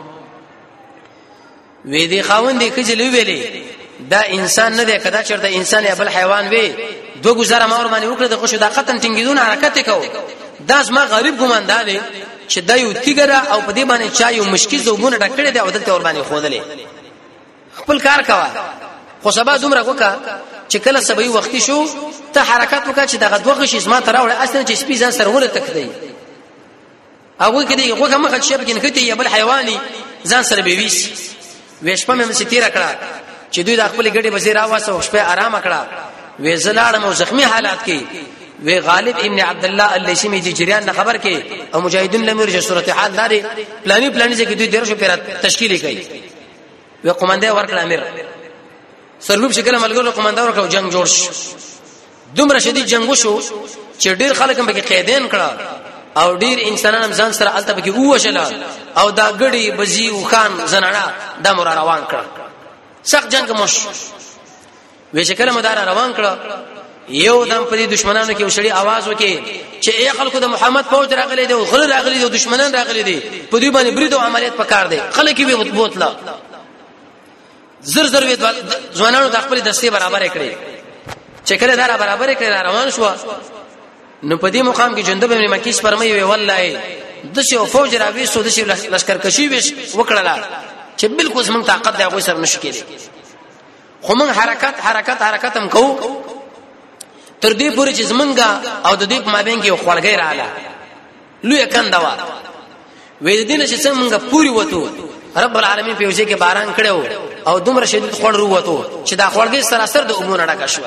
وې دې خاوند دې کجلې ویلې دا انسان نه دی کدا چرته انسان یا بل حیوان وي دو گزاره ما ور باندې وکړه د خوشو د قطن ټینګیدون حرکت وکاو دا زما غریب ګمان دا دی چې دا یو تیګره او په دې باندې چا یو مشکل زوبونه ډکړې دی او دلته ور باندې خودلې خپل کار کوا خو سبا دومره وکا چې کله سبي وختي شو ته حرکت وکړه چې دغه دوه غشي زما تر راوړ اصل چې سپي ځان سره ول تکدي هغه کې دی هغه مخ شپ کې نه کته یا بل حیواني ځان سره به ویس وېشپه مې ستیر کړه چې دوی د خپل ګډي بزیر اواسه شپه آرام کړه وې زلاړم او زخمی حالات کې وی غالب ابن عبد الله الليثي می دي جریان نه خبر کې او مجاهدین لمر چې صورت حال داري پلاني پلاني چې دوی درشو پر تشکیل کوي وی قومنده ورکړه امیر سرلوب شکل ملګرو قومنده ورکړه جنگ جوړ شو دومره شدید جنگ وشو چې ډیر خلک هم کې قیدین کړه او ډیر انسانان ځان سره الته کې وښلا او دا غړي بزی او خان زنانا د مر روان کړه سخت جنگ مش وی شکل مدار روان کړه یو دم په دشمنانو کې وشړي आवाज وکي چې ای خلکو د محمد فوج راغلي دي او غل راغلي دي دشمنان راغلي دي په دې باندې برید او عملیات پکار دي خلک یې بوتلا زر زر وی ځوانانو د خپل دستي برابر کړي چې کله دا برابر کړه روان شو نو په دې مقام کې جندب ابن مکیس فرمایي وی والله د څو فوج راوي سو د څو لشکر کشي وکړه چې بالکل زمون طاقت دی هغه سره نشي کېدی خو موږ حرکت حرکت حرکت هم کوو تر دې پورې چې زمونږه او د دې په مابین کې خړګي رااله لوی کنده وې دې نه چې څنګه پوری وته رب العالمین په وجه کې باران کړو او دومره شدید خړ وروته چې دا خړګي سراسر د امور اړه شو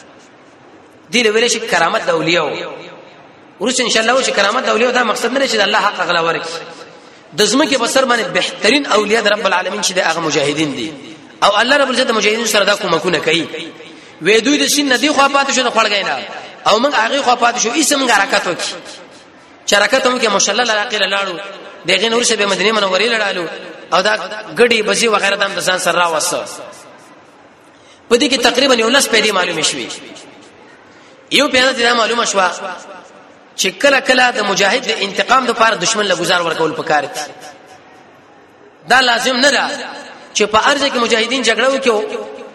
دې له ویل شي کرامت د اولیاء ورس ان شاء الله چې کرامت د اولیاء دا مقصد نه چې الله حق غلا ورکي د زمکه بسر باندې بهترین اولیاء د رب العالمین چې د هغه مجاهدین دي او الله رب العزت مجاهدین سره دا کومکونه کوي وې دوی د سین ندی خو پاتې شو د خړګي نه او موږ هغه خو پاتې شو اسم حرکت وکي شرکت هم کې مشلل علاقه لاړو دغه نور شه به مدینه منورې لړالو او دا غړي بزي وغیرہ د ځان سره راوسه په دې کې تقریبا یو لس پیډي معلومه شوې یو پیدا دې معلومه شو چې کله کله د مجاهد د انتقام لپاره دشمن له گزار ورکول پکار دي دا لازم نه ده چې په ارزه کې مجاهدین جګړه وکړي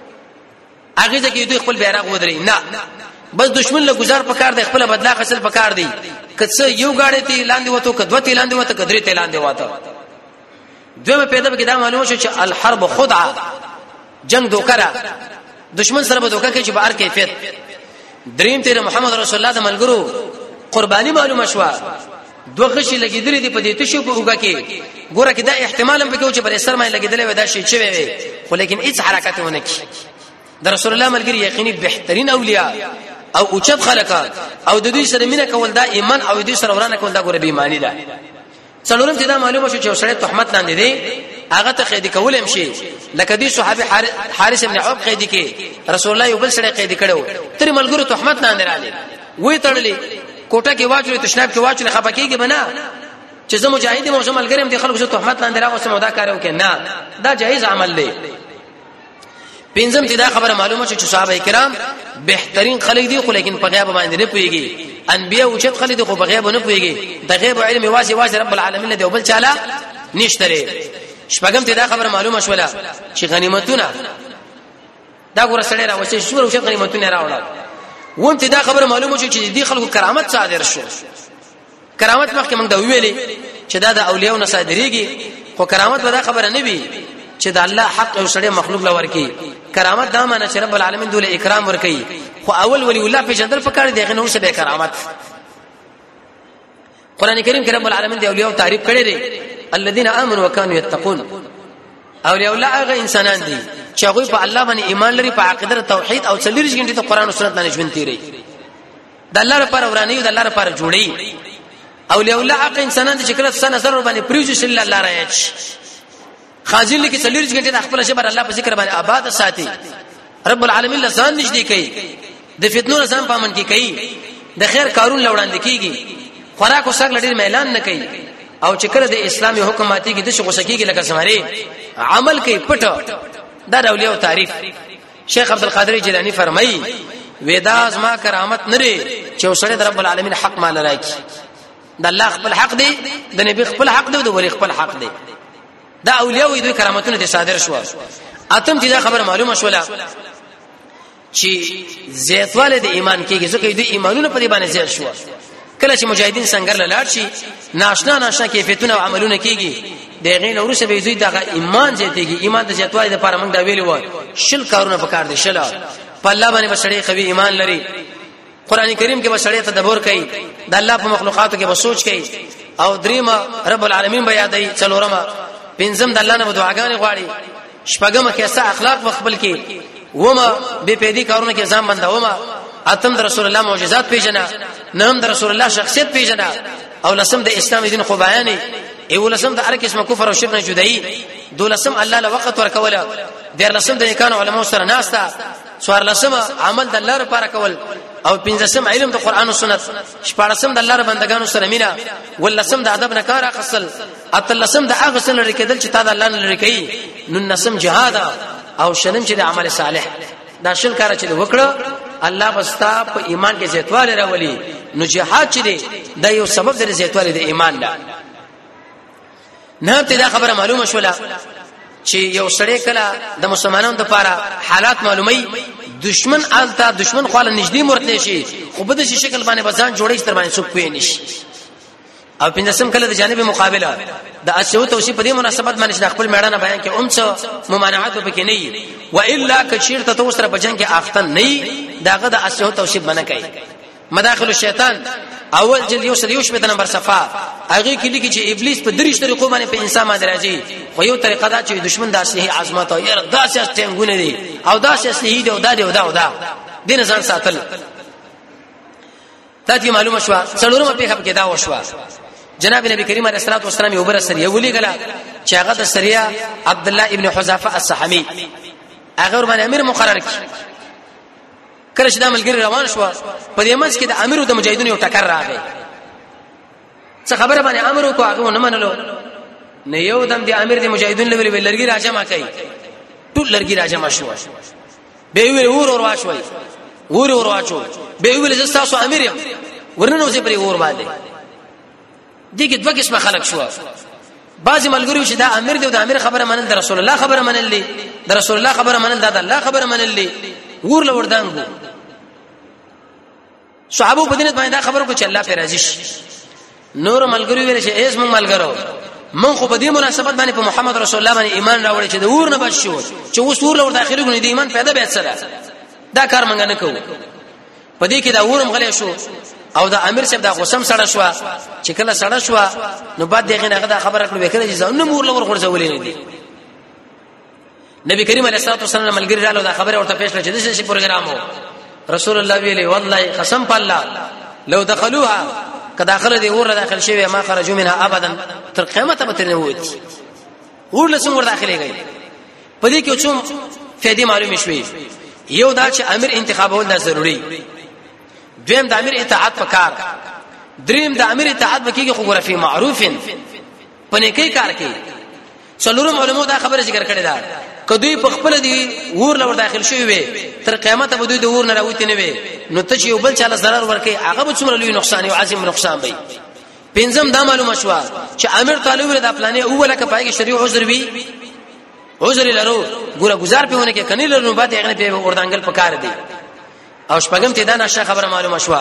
هغه ځکه دوی خپل بیرغ ودرې نه بس دشمن له گزار پکار دی خپل بدلا خسل پکار دی کڅ یو غاړې تی لاندې وته کدوه تی لاندې وته کدرې تی لاندې وته دوی پیدا به دا معلومه شو چې الحرب خدعه جنگ دوکره دشمن سره به دوکه کې چې بهر کیفیت دریم تیر محمد رسول الله د ملګرو قرباني معلومه شو دوه غشي لګیدلې دي په دې تشو په وګه کې ګوره کې دا احتمال هم پکې چې پر سر باندې لګیدلې ودا شي چې وي خو لیکن هیڅ حرکت ونه کی د رسول الله ملګری یقیني بهترین اولیاء او اوچت خلق او د دوی سره مینه کول دا ایمان او د دوی سره ورانه کول دا ګوره بې ایمانی ده څلورم ته دا معلومه شو چې سړی تهمت لاندې دی هغه ته قید کول هم شي لکه دې صحابي حارث ابن عوف قید کې رسول الله یو بل سره قید کړو تر ملګرو تهمت لاندې راځي وې تړلې کوټه کې واچولې تشناب کې واچولې خپکیږي بنا چې زه مجاهد مو زما ملګری هم دي خلکو ته تهمت لاندې راوسم دا کارو کې نه دا جایز عمل دی پنځم چې دا خبره معلومه شو چې صحابه کرام بهترین خلک دي خو لیکن په غیب باندې نه پويږي انبیا او چې خلک دي خو په غیب نه پويږي د غیب علم واسي واسي رب العالمین له بل چاله نشته شپږم ته دا خبره معلومه شوله چې غنیمتونه دا ګور سره راوځي شو او چې غنیمتونه راوړل وون ته دا خبره معلومه شو چې دي خلکو کرامت صادر شو کرامت مخکې موږ دا ویلې چې دا د اولیاء نه صادريږي خو کرامت به دا خبره نه وي چې د الله حق او سړی مخلوق لور کی کرامت دا معنی چې رب العالمین دوله اکرام ور کوي خو اول ولی الله په جندل فکر دی غنو څه به کرامت قران کریم کې رب العالمین دی اولیاء تعریف کړی دی الذين امنوا وكانوا يتقون اولیاء الله هغه انسانان دي چې هغه په الله باندې ایمان لري په عقیده توحید او څلورش غنټه ته قران او سنت باندې ژوند تیری د الله لپاره ورانی د الله لپاره جوړي اولیاء الله هغه انسانان دي چې کله څه نظر باندې پریوځي صلی الله راځي خازن لکه څلورش غنټه د خپل شبر الله په ذکر باندې آباد ساتي رب العالمین لسان نشدي کوي د فتنو ځان پامن کی کوي د خیر کارون لوړاند کیږي خوراک او سګ لډیر اعلان نه کوي او چې کله د اسلامي حکومتي کې د شغو سکیږي لکه سماري عمل کوي پټ دا د اولیاء تعریف شیخ عبد القادر جیلانی فرمایي ودا زما کرامت نری چې وسره د رب العالمین حق مال راکی د الله خپل حق دی د نبی خپل حق دی او د ولی خپل حق دی دا اولیاء دوی کرامتونه دي صادر شو اتم چې دا خبر معلومه شوله چې زیاتواله د ایمان کېږي ځکه دوی ایمانونه په دې باندې زیات شو کله چې مجاهدین څنګه لاړ شي ناشنا ناشنا کیفیتونه او عملونه کېږي دغه نور څه به دوی دغه ایمان زیاتېږي ایمان د زیاتوالي لپاره موږ دا ویلو شل کارونه پکار دي شل په الله باندې بسړې قوي ایمان لري قران کریم کې بسړې تدبر کوي د الله په مخلوقاتو کې به سوچ کوي او دریمه رب العالمین به یادای څلورمه پنځم د الله نه دعاګانې غواړي شپږم کې اسه اخلاق مخبل کې ومه به پیدي کارونه کې ځان بندومه اتم د رسول الله معجزات پیژنه نهم د رسول الله شخصیت پیژنه او لسم د اسلام دین خو بیانې ایو لسم د هر قسم کفر او شرک نه جدایي دولسم الله له وخت ورکوله دیر لسم د نیکانو علماء سره ناستا سوار لسم عمل د الله لپاره کول او پنځسم علم د قران او سنت شپږسم د الله ر بندگانو سره مینا ولسم د ادب نه کار اخصل اتلسم د هغه سره لري کېدل چې تا د الله نه لري کوي نو نسم جهاد او شنم چې د عمل صالح دا شل کار چې وکړه الله بستا په ایمان کې زیاتواله راولي نو جهاد چې دی دا یو سبب د زیاتواله د ایمان ده نه ته دا خبره معلومه شوله چې یو سړی کله د مسلمانانو لپاره حالات معلومي دشمن آلتا دشمن خپل نږدې مرته شي خو په دې شکل باندې بزان جوړې تر باندې څوک پوي نشي او پنځم کله د جانب مقابله د اسو توصیف په دې مناسبت باندې خپل میړانه بیان کې اوم څه ممانعت وبکې نه وي و الا کچیر ته تو سره بجنګ کې اختن نه داغه د اسو توصیف بنه کوي مداخل الشیطان اول جلد یو سره یو شپه نمبر صفه هغه کې لیکي چې ابلیس په دریش طریقو باندې په انسان باندې راځي خو یو طریقه دا چې دشمن داسې عظمت او یره داسې ټنګونه دي او داسې اصلي دی او دا دی او دا او دا دین ځان ساتل تاسو معلومه شو څلورمه په خپ کې دا وشوه جناب نبی کریم علیه الصلاه والسلام یو بر سریه ولي غلا چې هغه د سریه عبد الله ابن حذافه الصحمی هغه باندې امیر مقرر کړ کله چې د ملګری روان شو په دې منځ کې د امیر او د مجاهدونو یو ټکر راغی څه خبره باندې امر وکړ هغه نه منلو نه یو دم د امیر د مجاهدونو لوري لرګي راجمع کړي ټول لرګي راجمع شو به ویل ور اور واچوي ور اور واچو به ویل زه تاسو امیر یم ورننه زه پرې ور باندې دغه دوه قسمه خلق شو بعضی ملګری چې دا امیر دی او د امیر خبره منل د رسول الله خبره منل دي د رسول الله خبره منل د الله خبره منل دي ور لوردانګو صحابه په دې باندې دا خبره کو چې الله پر راضي شي نور ملګری ویل چې ایس مون ملګرو من خو په دې مناسبت باندې په محمد رسول الله باندې ایمان راوړی چې د ور نه بچو چې اوس ور لور داخلي غو نه دی ایمان پیدا به سره دا کار مونږ نه کوو په دې کې دا ورم غلې شو او دا امیر صاحب دا غوسم سره شو چې کله سره شو نو بعد دغه نه دا خبره کړو وکړه چې ځنه مور لور خورځولې نه دي نبی کریم علیه الصلاه والسلام ملګری رالو دا خبره ورته پېښ کړه چې دغه شی پروګرامو رسول الله ویلي والله قسم په الله لو دخلوها کدا اخر دی ور داخل شوی ما خرجوا منها ابدا تر قیامت به ترنه وځي ور لسم ور داخليږي په دې کې څوم فائدې معلومه شوي یو دا چې امیر انتخابول دا ضروری دویم د امیر اطاعت وکړ دریم د امیر اطاعت وکړي خو غرفي معروفن پنه کې کار کوي څلورم علماء دا خبره ذکر کړې ده کدوې په خپل دی ور لور داخل شوی وي تر قیامت به دوی د ور نه راوتی نه وي نو ته چې یو بل چاله zarar ورکي هغه به څومره لوی نقصان او عظیم نقصان وي پنځم دا معلومه شو چې امیر طالب له پلانې اوله کپایي شریع عذر وي عذر لرو ګوره گزار پیونه کې کني لرو بعد هغه په وردانګل پکار دی او شپږم ته دا نشه خبره معلومه شو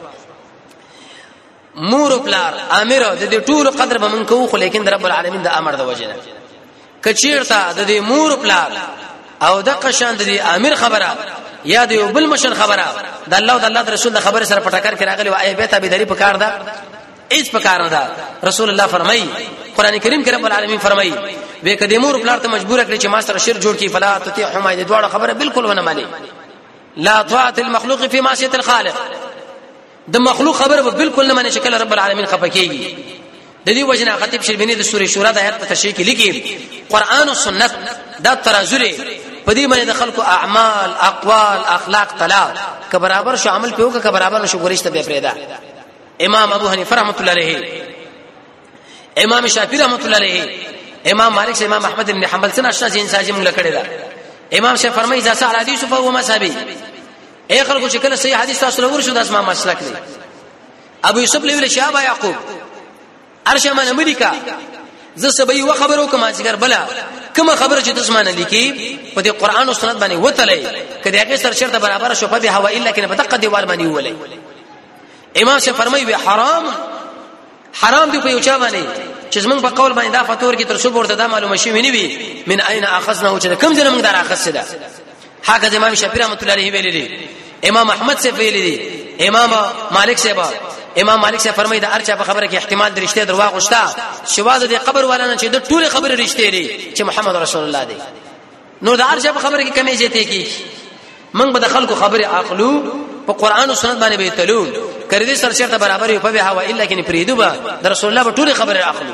مور پلار امیر د دې ټول قدر به من کوو خو لیکن رب العالمین د امر د وجنه کچیرته د دې مور پلار او د قشان د دې امیر خبره یا د یو بل مشر خبره د الله او د الله رسول د خبره سره پټکر کې راغلی او ای به ته به دری پکار ده هیڅ پکار نه ده رسول الله فرمایي قران کریم کې رب العالمین فرمایي به کدی مور پلار ته مجبور کړی چې ما سره شر جوړ کی فلا تطيعهما د دوه خبره بالکل ونه مالي لا طاعه المخلوق في معصيه الخالق د مخلوق خبره به بالکل نه معنی شکل رب العالمین خفقيږي د دې وجنه خطیب شربینی د سورې شورا د آیت په تشریح کې لیکي قران او سنت دا ترازل په دې باندې د خلکو اعمال اقوال اخلاق طلا ک برابر شو عمل په وکړه ک برابر نشو ګریشته به پرېدا امام ابو حنیفه رحمۃ اللہ علیہ امام شافعی رحمۃ اللہ علیہ امام مالک سے امام احمد بن حنبل څخه اشاعه انساجي موږ کړی دا امام شافعی فرمایي ځا سال حدیث فهو مذهبي اے خلکو چې کله صحیح حدیث تاسو لور شو د اسماء مسلک دی ابو یوسف لویل شهاب یعقوب ارشه من امریکا ز سبي و خبرو کما ذکر بلا کما خبره چې تاسو باندې لیکي په دې قران او سنت باندې وتلې کدی هغه سر شرط برابر شو په هوا الا کنه بدقه دیوال باندې ولې امام سے فرمایي به حرام حرام دی په یو چا باندې چې زمونږ په قول باندې دا فتور کې تر څو ورته دا معلومه شي ونی وي من اين اخذناه چې کوم ځای موږ دا راخصه ده حاکم امام شافعی رحمۃ اللہ علیہ ویلي دي امام احمد سے ویلي دي امام مالک سے با امام مالک سے فرمایي دا ارچا په خبره کې احتمال د رښتیا درواغ وشتا شواذ د قبر والا نه چې د ټول خبره رښتیا دي چې محمد رسول الله دی نو دا ارچا په خبره کې کمی زیاته کی موږ به د خلکو خبره عقلو په قران او سنت باندې به تلون کړي دي سر شرط برابر یو په هوا الا کني پریدو با د رسول الله په ټول خبره عقلو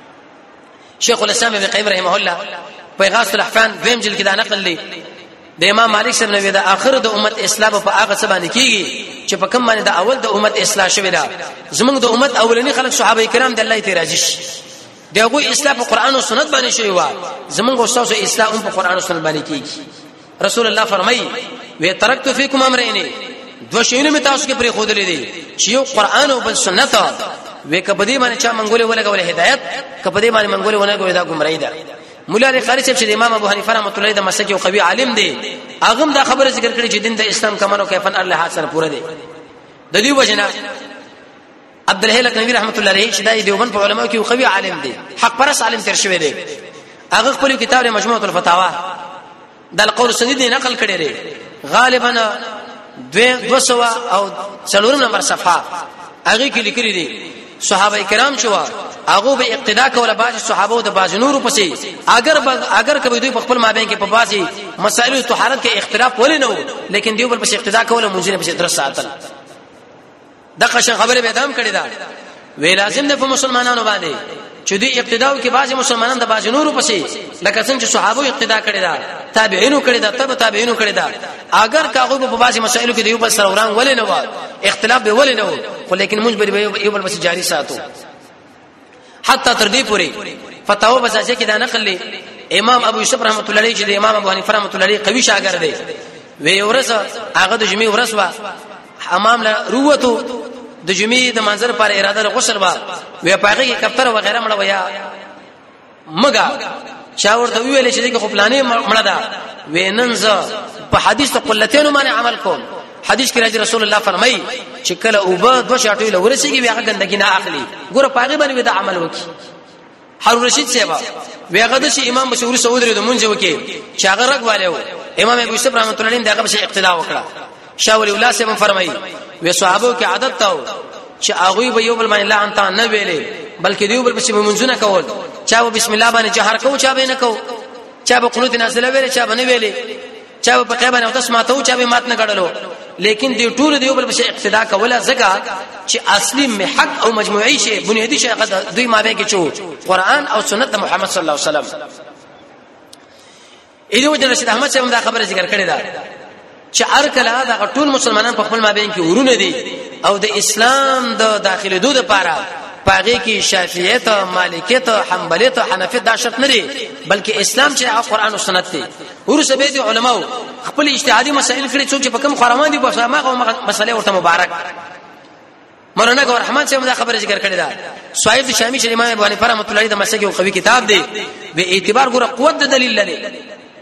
شیخ الاسلام ابن قیم رحمه الله په غاص الاحفان دویم جلد کې دا نقل لري د امام مالک سره نوې د اخر د امت اسلام په هغه څه باندې کیږي چې په کوم باندې د اول د امت اصلاح شوی دا زمونږ د امت اولنی خلک صحابه کرام د الله ته راضي شي دغه اسلام په قران او سنت باندې شوی و زمونږ استاد اسلام په قران او سنت باندې کیږي رسول الله فرمایي و ترکت فیکم امرین دو شیونه می تاسو کې پرې خود لري چې یو قران او بل سنت و کبدی باندې چا منګولې ولګول هدایت کبدی باندې منګولې ولګول دا گمراهی ده مولا علی قاری صاحب چې امام ابو حنیفه رحمۃ اللہ د مسلک یو قوي عالم دی هغه دا خبره ذکر کړي چې دین د اسلام کمنو کیفن الله حسن پوره دی د دې وجنه عبد الحی لکنوی رحمۃ اللہ علیہ شدای دیوبند په علماء کې یو قوي عالم دی حق پرس عالم تر شوی دی هغه خپل کتاب مجموعه الفتاوا د القول السدید نقل کړي دی غالبا دو سو او څلور نمبر صفحه هغه کې لیکلي دي صحابه کرام شو هغه به اقتدا کوله باج صحابه د باج نور پسې اگر اگر کبه دوی په خپل مابین کې په بازي مسائل طهارت کې اختلاف ولې نه وو لیکن دیو بل پسې اقتدا کوله مونږ نه پسې درس ساتل دغه خبره به دام کړی دا وی لازم نه په مسلمانانو باندې چې دوی اقتدا کوي باج مسلمانان د باج نور پسې لکه څنګه چې صحابه اقتدا کړی دا تابعینو کړی دا تبع تابعینو کړی دا اگر کاغه په باج مسائل کې دیو بل سره وران ولې نه و اختلاف به ولې نه و خو لیکن موږ به یو بل پسې جاری ساتو حتی تر دې پوري فتاوا بزاجه کې دا نقل لې امام ابو یوسف رحمۃ اللہ علیہ چې امام ابو حنیفه رحمۃ اللہ علیہ قوي شاګرد دی وی ورسه هغه د جمعې ورس وا حمام له روته د جمعې د منظر پر اراده غسل وا وی پاغه کې کفتر و غیره مړ ویا مګه شاور ته ویل چې خو پلانې مړه ده ویننځ په حدیث قلتین باندې عمل کوم حدیث کې راځي رسول الله فرمایي چې کله او به دو شاټوي لورسیږي بیا غندګی نه اخلي ګوره پاغه باندې دا عمل وکي هارون رشید سیوا ویغه د شي امام بشور سعودي د مونږ وکي چې هغه رګ والو امام ابو یوسف رحمۃ اللہ علیہ دغه شي اقتدا وکړه شاه ولی الله سیوا فرمایي وی صحابه کې عادت تاو چې هغه به یو بل باندې لا انت نه ویلې بلکې دیو بل په منځونه کول چا بسم الله باندې جهر کو چا به نه کو چا به قنوت نازله ویلې چا به نه ویلې چا په قیبانه او تسمعته چا به مات نه کړلو لیکن دی ټول دیو بل په اقتدا کوله زګه چې اصلي محق او مجموعي شی بنیادی شی دوی مابه کې چو قران او سنت د محمد صلی الله علیه وسلم ایدو وجه رشید احمد صاحب دا خبره ذکر کړی دا چې هر کله دا ټول مسلمانان په خپل مابین کې ورونه دي او د اسلام د داخله دوه لپاره پاغي کې شافعیت مالکیت حنبلیت حنفیت دا شرط نه دي بلکې اسلام چې قرآن او سنت دي ورسه به دي علماو خپل اجتهادي مسائل کړي چې په کوم خرمان دي په هغه مسله ورته مبارک مولانا ګور رحمان صاحب دا خبره ذکر کړی دا صاحب شامی چې امام ابو حنیفه رحمۃ اللہ علیہ د مسلک یو قوي کتاب دی به اعتبار ګوره قوت د دلیل لري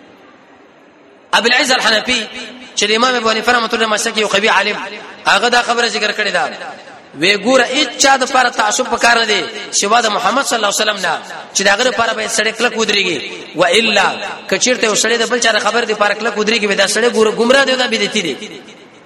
ابو العز الحنفي چې امام ابو حنیفه رحمۃ اللہ مسلک یو قوي عالم هغه دا خبره ذکر کړی دا وی ګوره اچا د پر تعصب پکار نه دی سوا د محمد صلی الله علیه وسلم نه چې داغه لپاره به سړی کله کودريږي و الا کچیرته وسړی د بل چا خبر دی پر کله کودريږي به دا سړی ګوره گمراه دی دا بدعتي دی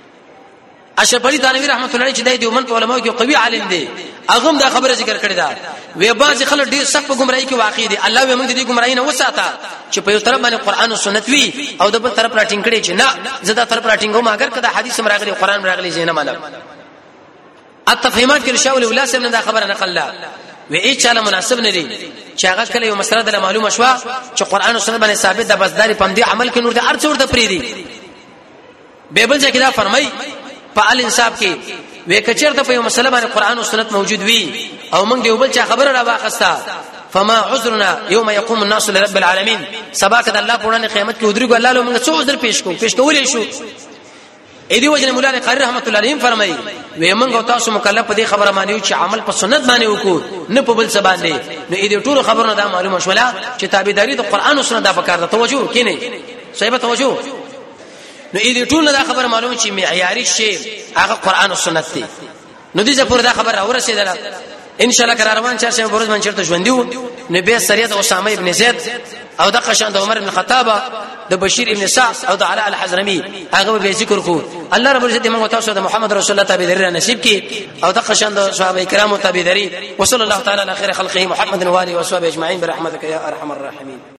اشرف علي تنویر رحمت الله علیه چې د دیوبند علماء کې قوي عالم دی هغه دا خبره ذکر کړی دا وی باز خلک ډیر سخت په گمراهی کې واقع دي الله به موږ دې گمراهی نه وساته چې په یو طرف باندې قران او سنت وي او د بل طرف راټینګ کړي چې نه زدا طرف راټینګو ما اگر کدا حدیث راغلي قران راغلي زینه مانه التفهیمات کې رشاول ولا سم دا خبره نقل لا و هیڅ چاله مناسب نه دي چې هغه کله یو مسله د معلومه شو چې قران او سنت باندې ثابت ده بس داري پم دي عمل کې نور د ارڅ ورته پری دي بیبل چې دا فرمای په ال انصاف کې وې کچرته په یو مسله باندې قران او سنت موجود وي او موږ یو بل چا خبره را واخستا فما عذرنا يوم يقوم الناس لرب العالمين سبا کده الله په قیامت کې ودرېګو الله له موږ څو عذر پیش کوو پیش کولې شو اې دی وجنه مولا قاری رحمت الله علیه فرمایي وې موږ تاسو مکلف دي خبره مانیو چې عمل په سنت باندې وکړو نه په بل څه باندې نو اې دې ټول خبرونه دا معلومه شولا چې تابعداري د قران او سنت دا پکار ده توجه کینې صحیح توجه نو اې دې ټول دا خبره معلومه چې معیاري شی هغه قران او سنت دي نو دې زپور دا خبره اورسېدله ان شاء الله قرار روان چا بروز من چرته ژوندیو نبی سریه د اسامه ابن زید او د قشان د عمر بن خطاب د بشیر ابن سعد او د علاء الحزرمي هغه به ذکر کو الله رب العزت موږ تاسو د محمد رسول الله تابعداري نصیب کی او د قشان د صحابه کرامو تابعداري وصلی الله تعالی علی خیر خلقه محمد و علیه و صحبه اجمعین برحمتک یا ارحم الراحمین.